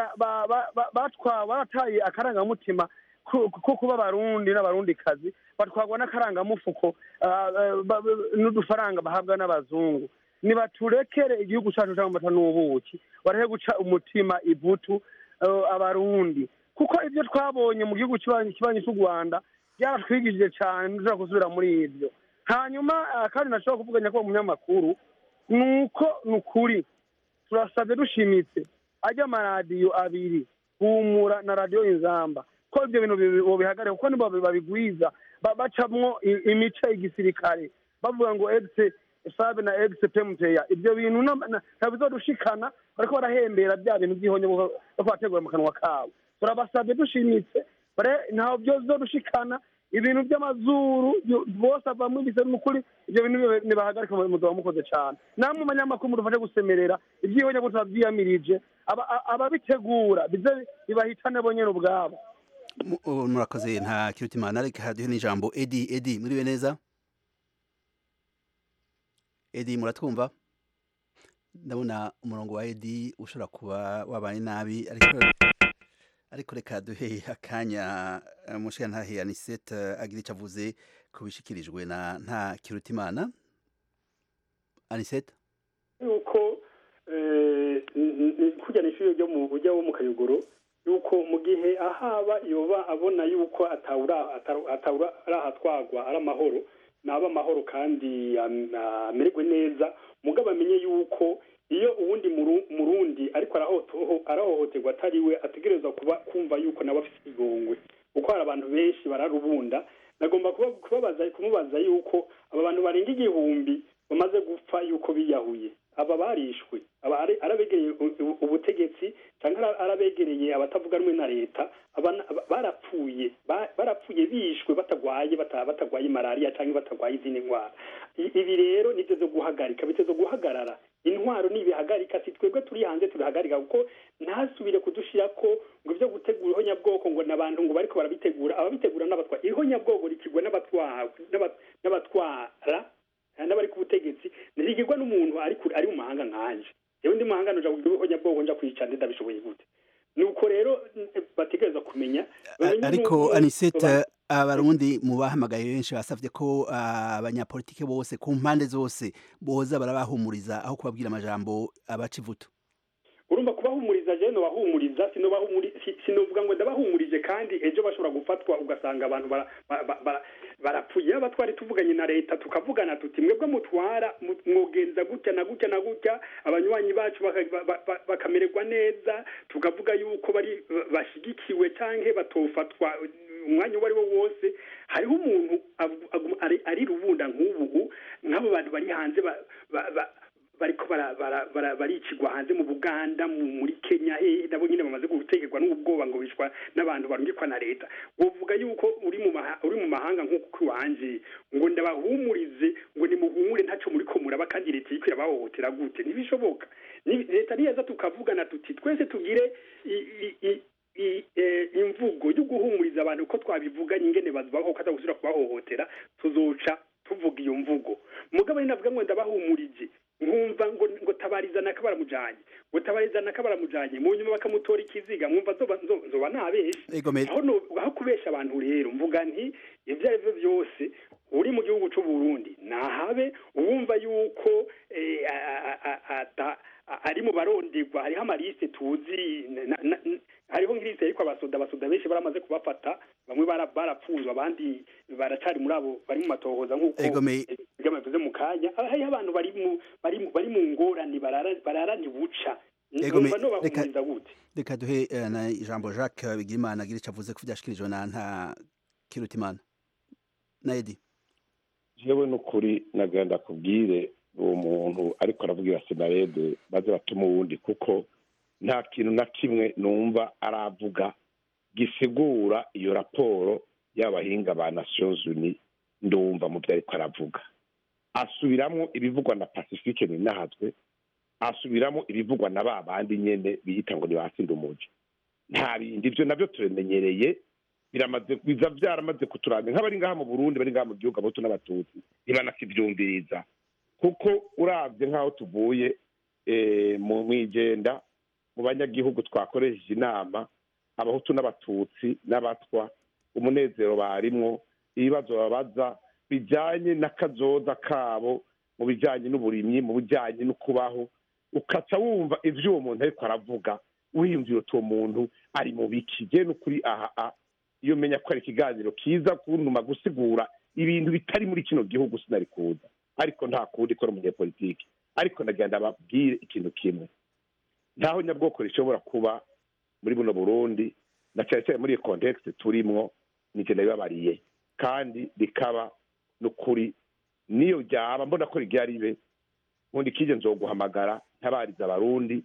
barataye akarangamutima ko kuba abarundi n'abarundikazi batwagwa n'akarangamufuko n'udufaranga bahabwa n'abazungu nibaturekere igihugu cyacu cy'amata n'ubuki barahe guca umutima ivutu abarundi kuko ibyo twabonye mu gihugu kibanyi cy'u Rwanda byaratwigishije cyane dushobora gusubira muri ibyo hanyuma kandi nashobora kuvuga nyakubahwa munyamakuru nuko nukuri turasabye dushimitse ajya amaradiyo abiri humura na radiyo inzamba ko ibyo bintu bihagarare kuko nibo babigwiza bacamwo imice y'igisirikare bavuga ngo egise sabe na egise pemuteya ibyo bintu ntabizodushikana bariko barahembera bya bintu by'ihonye bako bategura mu kanwa kabo turabasabye dushimitse ntaho byozodushikana ibintu by'amazuru bose avamwo ibise n'ukuri ibyo bintu nibahagarika muzoba mukoze cyane namwe umunyamakuru mudufashe gusemerera iby'ihonye bose babyiyamirije ababitegura bize bibahitane bo nyene ubwabo murakoze nta Kirutimana reka haduhe n'ijambo Edi muriwe neza Edi muratwumva ndabona umurongo wa Edi ushobora kuba wabaye nabi ariko reka duhe akanya mushiyantahe Anisette agira icyo avuze ku bishikirijwe na nta Kirutimana Anisette yuko kujyana ishuri ryo mu buryo wo mu Kayogoro yuko mu gihe ahaba yoba abona yuko atawura arahatwagwa ari amahoro naba amahoro kandi amererwe neza mugabo amenye yuko iyo uwundi murundi ariko arahohoterwa atariwe ategerezwa kumva yuko nawe afite igongwe kuko hari abantu benshi bararubunda nagomba kumubaza yuko aba bantu barenga 1000 bamaze gupfa yuko biyahuye aba barishwe arabegereye ubutegetsi cyangwa arabegereye abatavuga rumwe na leta barapfuye bishwe batagwaye malaria cyangwa batagwaye izindi ndwara ibi rero nibyo zo guhagarika bitezo guhagarara intwaro nibihagarika si twebwe turi hanze turihagarika kuko ntasubire kudushira ko ngo byo gutegura ihonyabwoko ngo nabantu ngo bariko barabitegura ababitegura n'abatwara ihonyabwoko rikigwa n'abatwara n'abari ku butegetsi nirigirwa n'umuntu ari mu mahanga nkanje yewe ndi mahanga nja kugira ihonyabwoko nja kwica ndabishoboye gute nuko rero bategereza kumenya ariko Aniseta abarundi mu bahamagaye benshi basavye ko abanyapolitike bose ku mpande zose boza barabahumuriza aho kubabwira amajambo abaca ivuto. Urumva kubahumuriza je no bahumuriza sinovuga ngo ndabahumurije kandi ejo bashobora gufatwa ugasanga abantu barapfuye abatwari tuvuganye na leta tukavugana tuti mwebwe mutwara mwogenza gutya na gutya na gutya abanywanyi bacu bakamererwa neza tukavuga yuko bari bashigikiwe canke batofatwa umwanya wari wo wose hariho umuntu ari rubunda nk'ubu nk'abo bantu bari hanze bariko baricigwa hanze mu Buganda muri Kenya nabo nyine bamaze gutegerwa n'ubwoba ngo bishwa n'abantu barungikwa na leta uvuga yuko uri mu mahanga nk'uko wanje ngo ndabahumurize ngo nimuhumure ntaco muri ko muraba kandi leta yiko yabahohotera gute ntibishoboka leta niyaza tukavugana tuti twese tugire imvugo yo guhumuriza abantu ko twabivuganye ingene bazubaho kaza gusubira kubahohotera tuzoca tuvuga iyo mvugo mugabo ni navuga ngo ndabahumurije nkumva ngo tabarizana kabaramujanye ngo tabarizana kabaramujanye mu nyuma bakamutora ikiziga mwumva nzoba nabeshe aho kubesha abantu rero mvuga nti ivyo arivyo byose uri mu gihugu c'u Burundi nahabe uwumva yuko ari mu baronderwa hariho amaliste tuzi hariho nk'iliste ariko abasoda benshi baramaze kubafata bamwe barapfunzwe abandi baracari muri abo bari mu matohoza nk'uko bivuze mu kanya hariho abantu bari mu ngorane bararanye buca reka duhe na ijambo Jacques Bigirimana agira icyo avuze ko byashikirijwe na nta Kirutimana na Edi jewe n'ukuri nagenda kubwire uwo muntu ariko aravugira Senarede baze batuma uwundi kuko nta kintu na kimwe numva aravuga gisigura iyo raporo y'abahinga ba Nations Unies ndumva mu byo ariko aravuga asubiramo ibivugwa na Pacifique Ninahazwe asubiramo ibivugwa na babandi nyene biyita ngo ni basinda umuji nta bindi byo nabyo turemenyereye biza byaramaze kuturanga nk'abari ngaha mu Burundi bari ngaha mu gihugu abato n'abatutsi ntibanakivyumviriza kuko uravye nk'aho tuvuye mu mwijenda mu banyagihugu twakoresheje inama abahutu n'abatutsi n'abatwa umunezero barimwo ibibazo babaza bijanye n'akazoza kabo mu bijanye n'uburimyi mu bijanye no kubaho ukaca wumva ivyo uwo muntu ariko aravuga wiyumvira uwo muntu ari mu biki je n'ukuri aha iyo menya ko ari ikiganiro kiza kuntuma gusigura ibintu bitari muri kino gihugu sinari kuza ariko nta kundi ko umunyepolitiki ariko ndagenda babwire ikintu kimwe ntaho nyabwoko rishobora kuba muri buno Burundi na cyane muri context turimwo nigenda bibabariye kandi bikaba n'ukuri niyo byaba mbona ko rigaribe ubundi kije nzoguhamagara ntabariza abarundi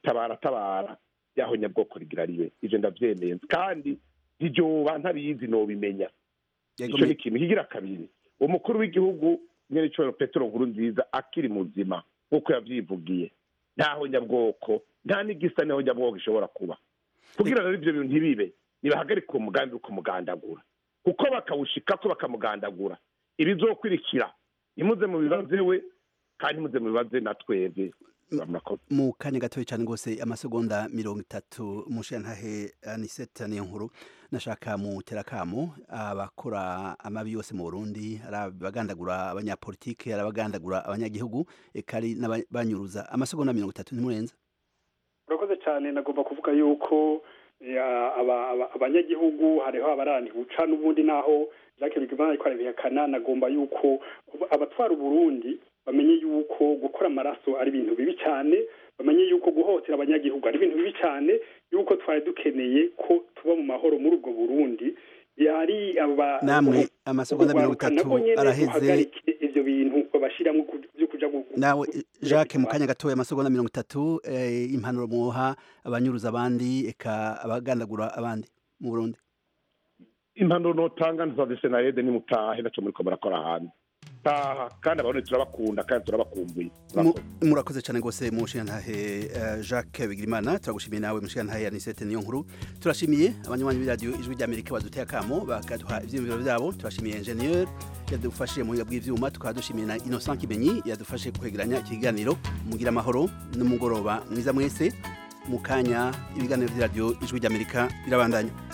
tabara yaho nyabwoko rigaribe ivyo ndavyemeye kandi ntijoba ntabizi no bimenya ico ni kimwe kigira kabiri umukuru w'igihugu nyene cyo Petero Nkurunziza akiri muzima nkuko yavyivugiye ntaho nyabwoko nta n'igisa naho nyabwoko gishobora kuba kugira rero ivyo bintu ntibibe nibahagarika umugambi wo kumugandagura kuko bakawushika ko bakamugandagura ibizokwirikira imuze mu bibaze we kandi muze mu bibaze natwebwe mu kanya gatoya cyane rwose amasegonda 30 mushantahe Aniseta niyo nkuru nashaka mu terakamo abakora amabi yose mu Burundi arabagandagura abanyapolitike arabagandagura abanyagihugu ekari n'abanyuruza amasegonda 30 ntimurenza urakoze cyane nagomba kuvuga yuko abanyagihugu hariho abarani buca n'ubundi naho Jacques Bigirimana ariko arabihakana nagomba yuko abatwara Burundi bamenye yuko gukora amaraso ari ibintu bibi cyane bamenye yuko guhotera abanyagihugu ari ibintu bibi cyane yuko twari dukeneye ko tuba mu mahoro muri ubwo Burundi yari namwe amasegonda 30 araheze ivyo bintu babashiramo byo kuja nawe Jacques mu kanya gatoya amasegonda 30 impanuro muha abanyuruza abandi eka abagandagura abandi mu Burundi impanuro notanga nzaze Senarede ni mutahe naco muri ko barakora hanze kandi abantu turabakunda kandi turabakumbuye murakoze cyane gose mushantahe Jacques Bigirimana turagushimiye nawe mushantahe Anisete niyo nkuru turashimiye abanywanyi b'iradio ijwi ry'Amerika baduteye akamo bakaduha ivyimviro byabo turashimiye ingenieur yadufashije mu bw'ivyuma tukadushimiye na Innocent Kibenyi yadufashe kwegeranya ikiganiro mugira amahoro n'umugoroba mwiza mwese mu kanya ibiganiro by'iradiyo ijwi ry'Amerika birabandanya.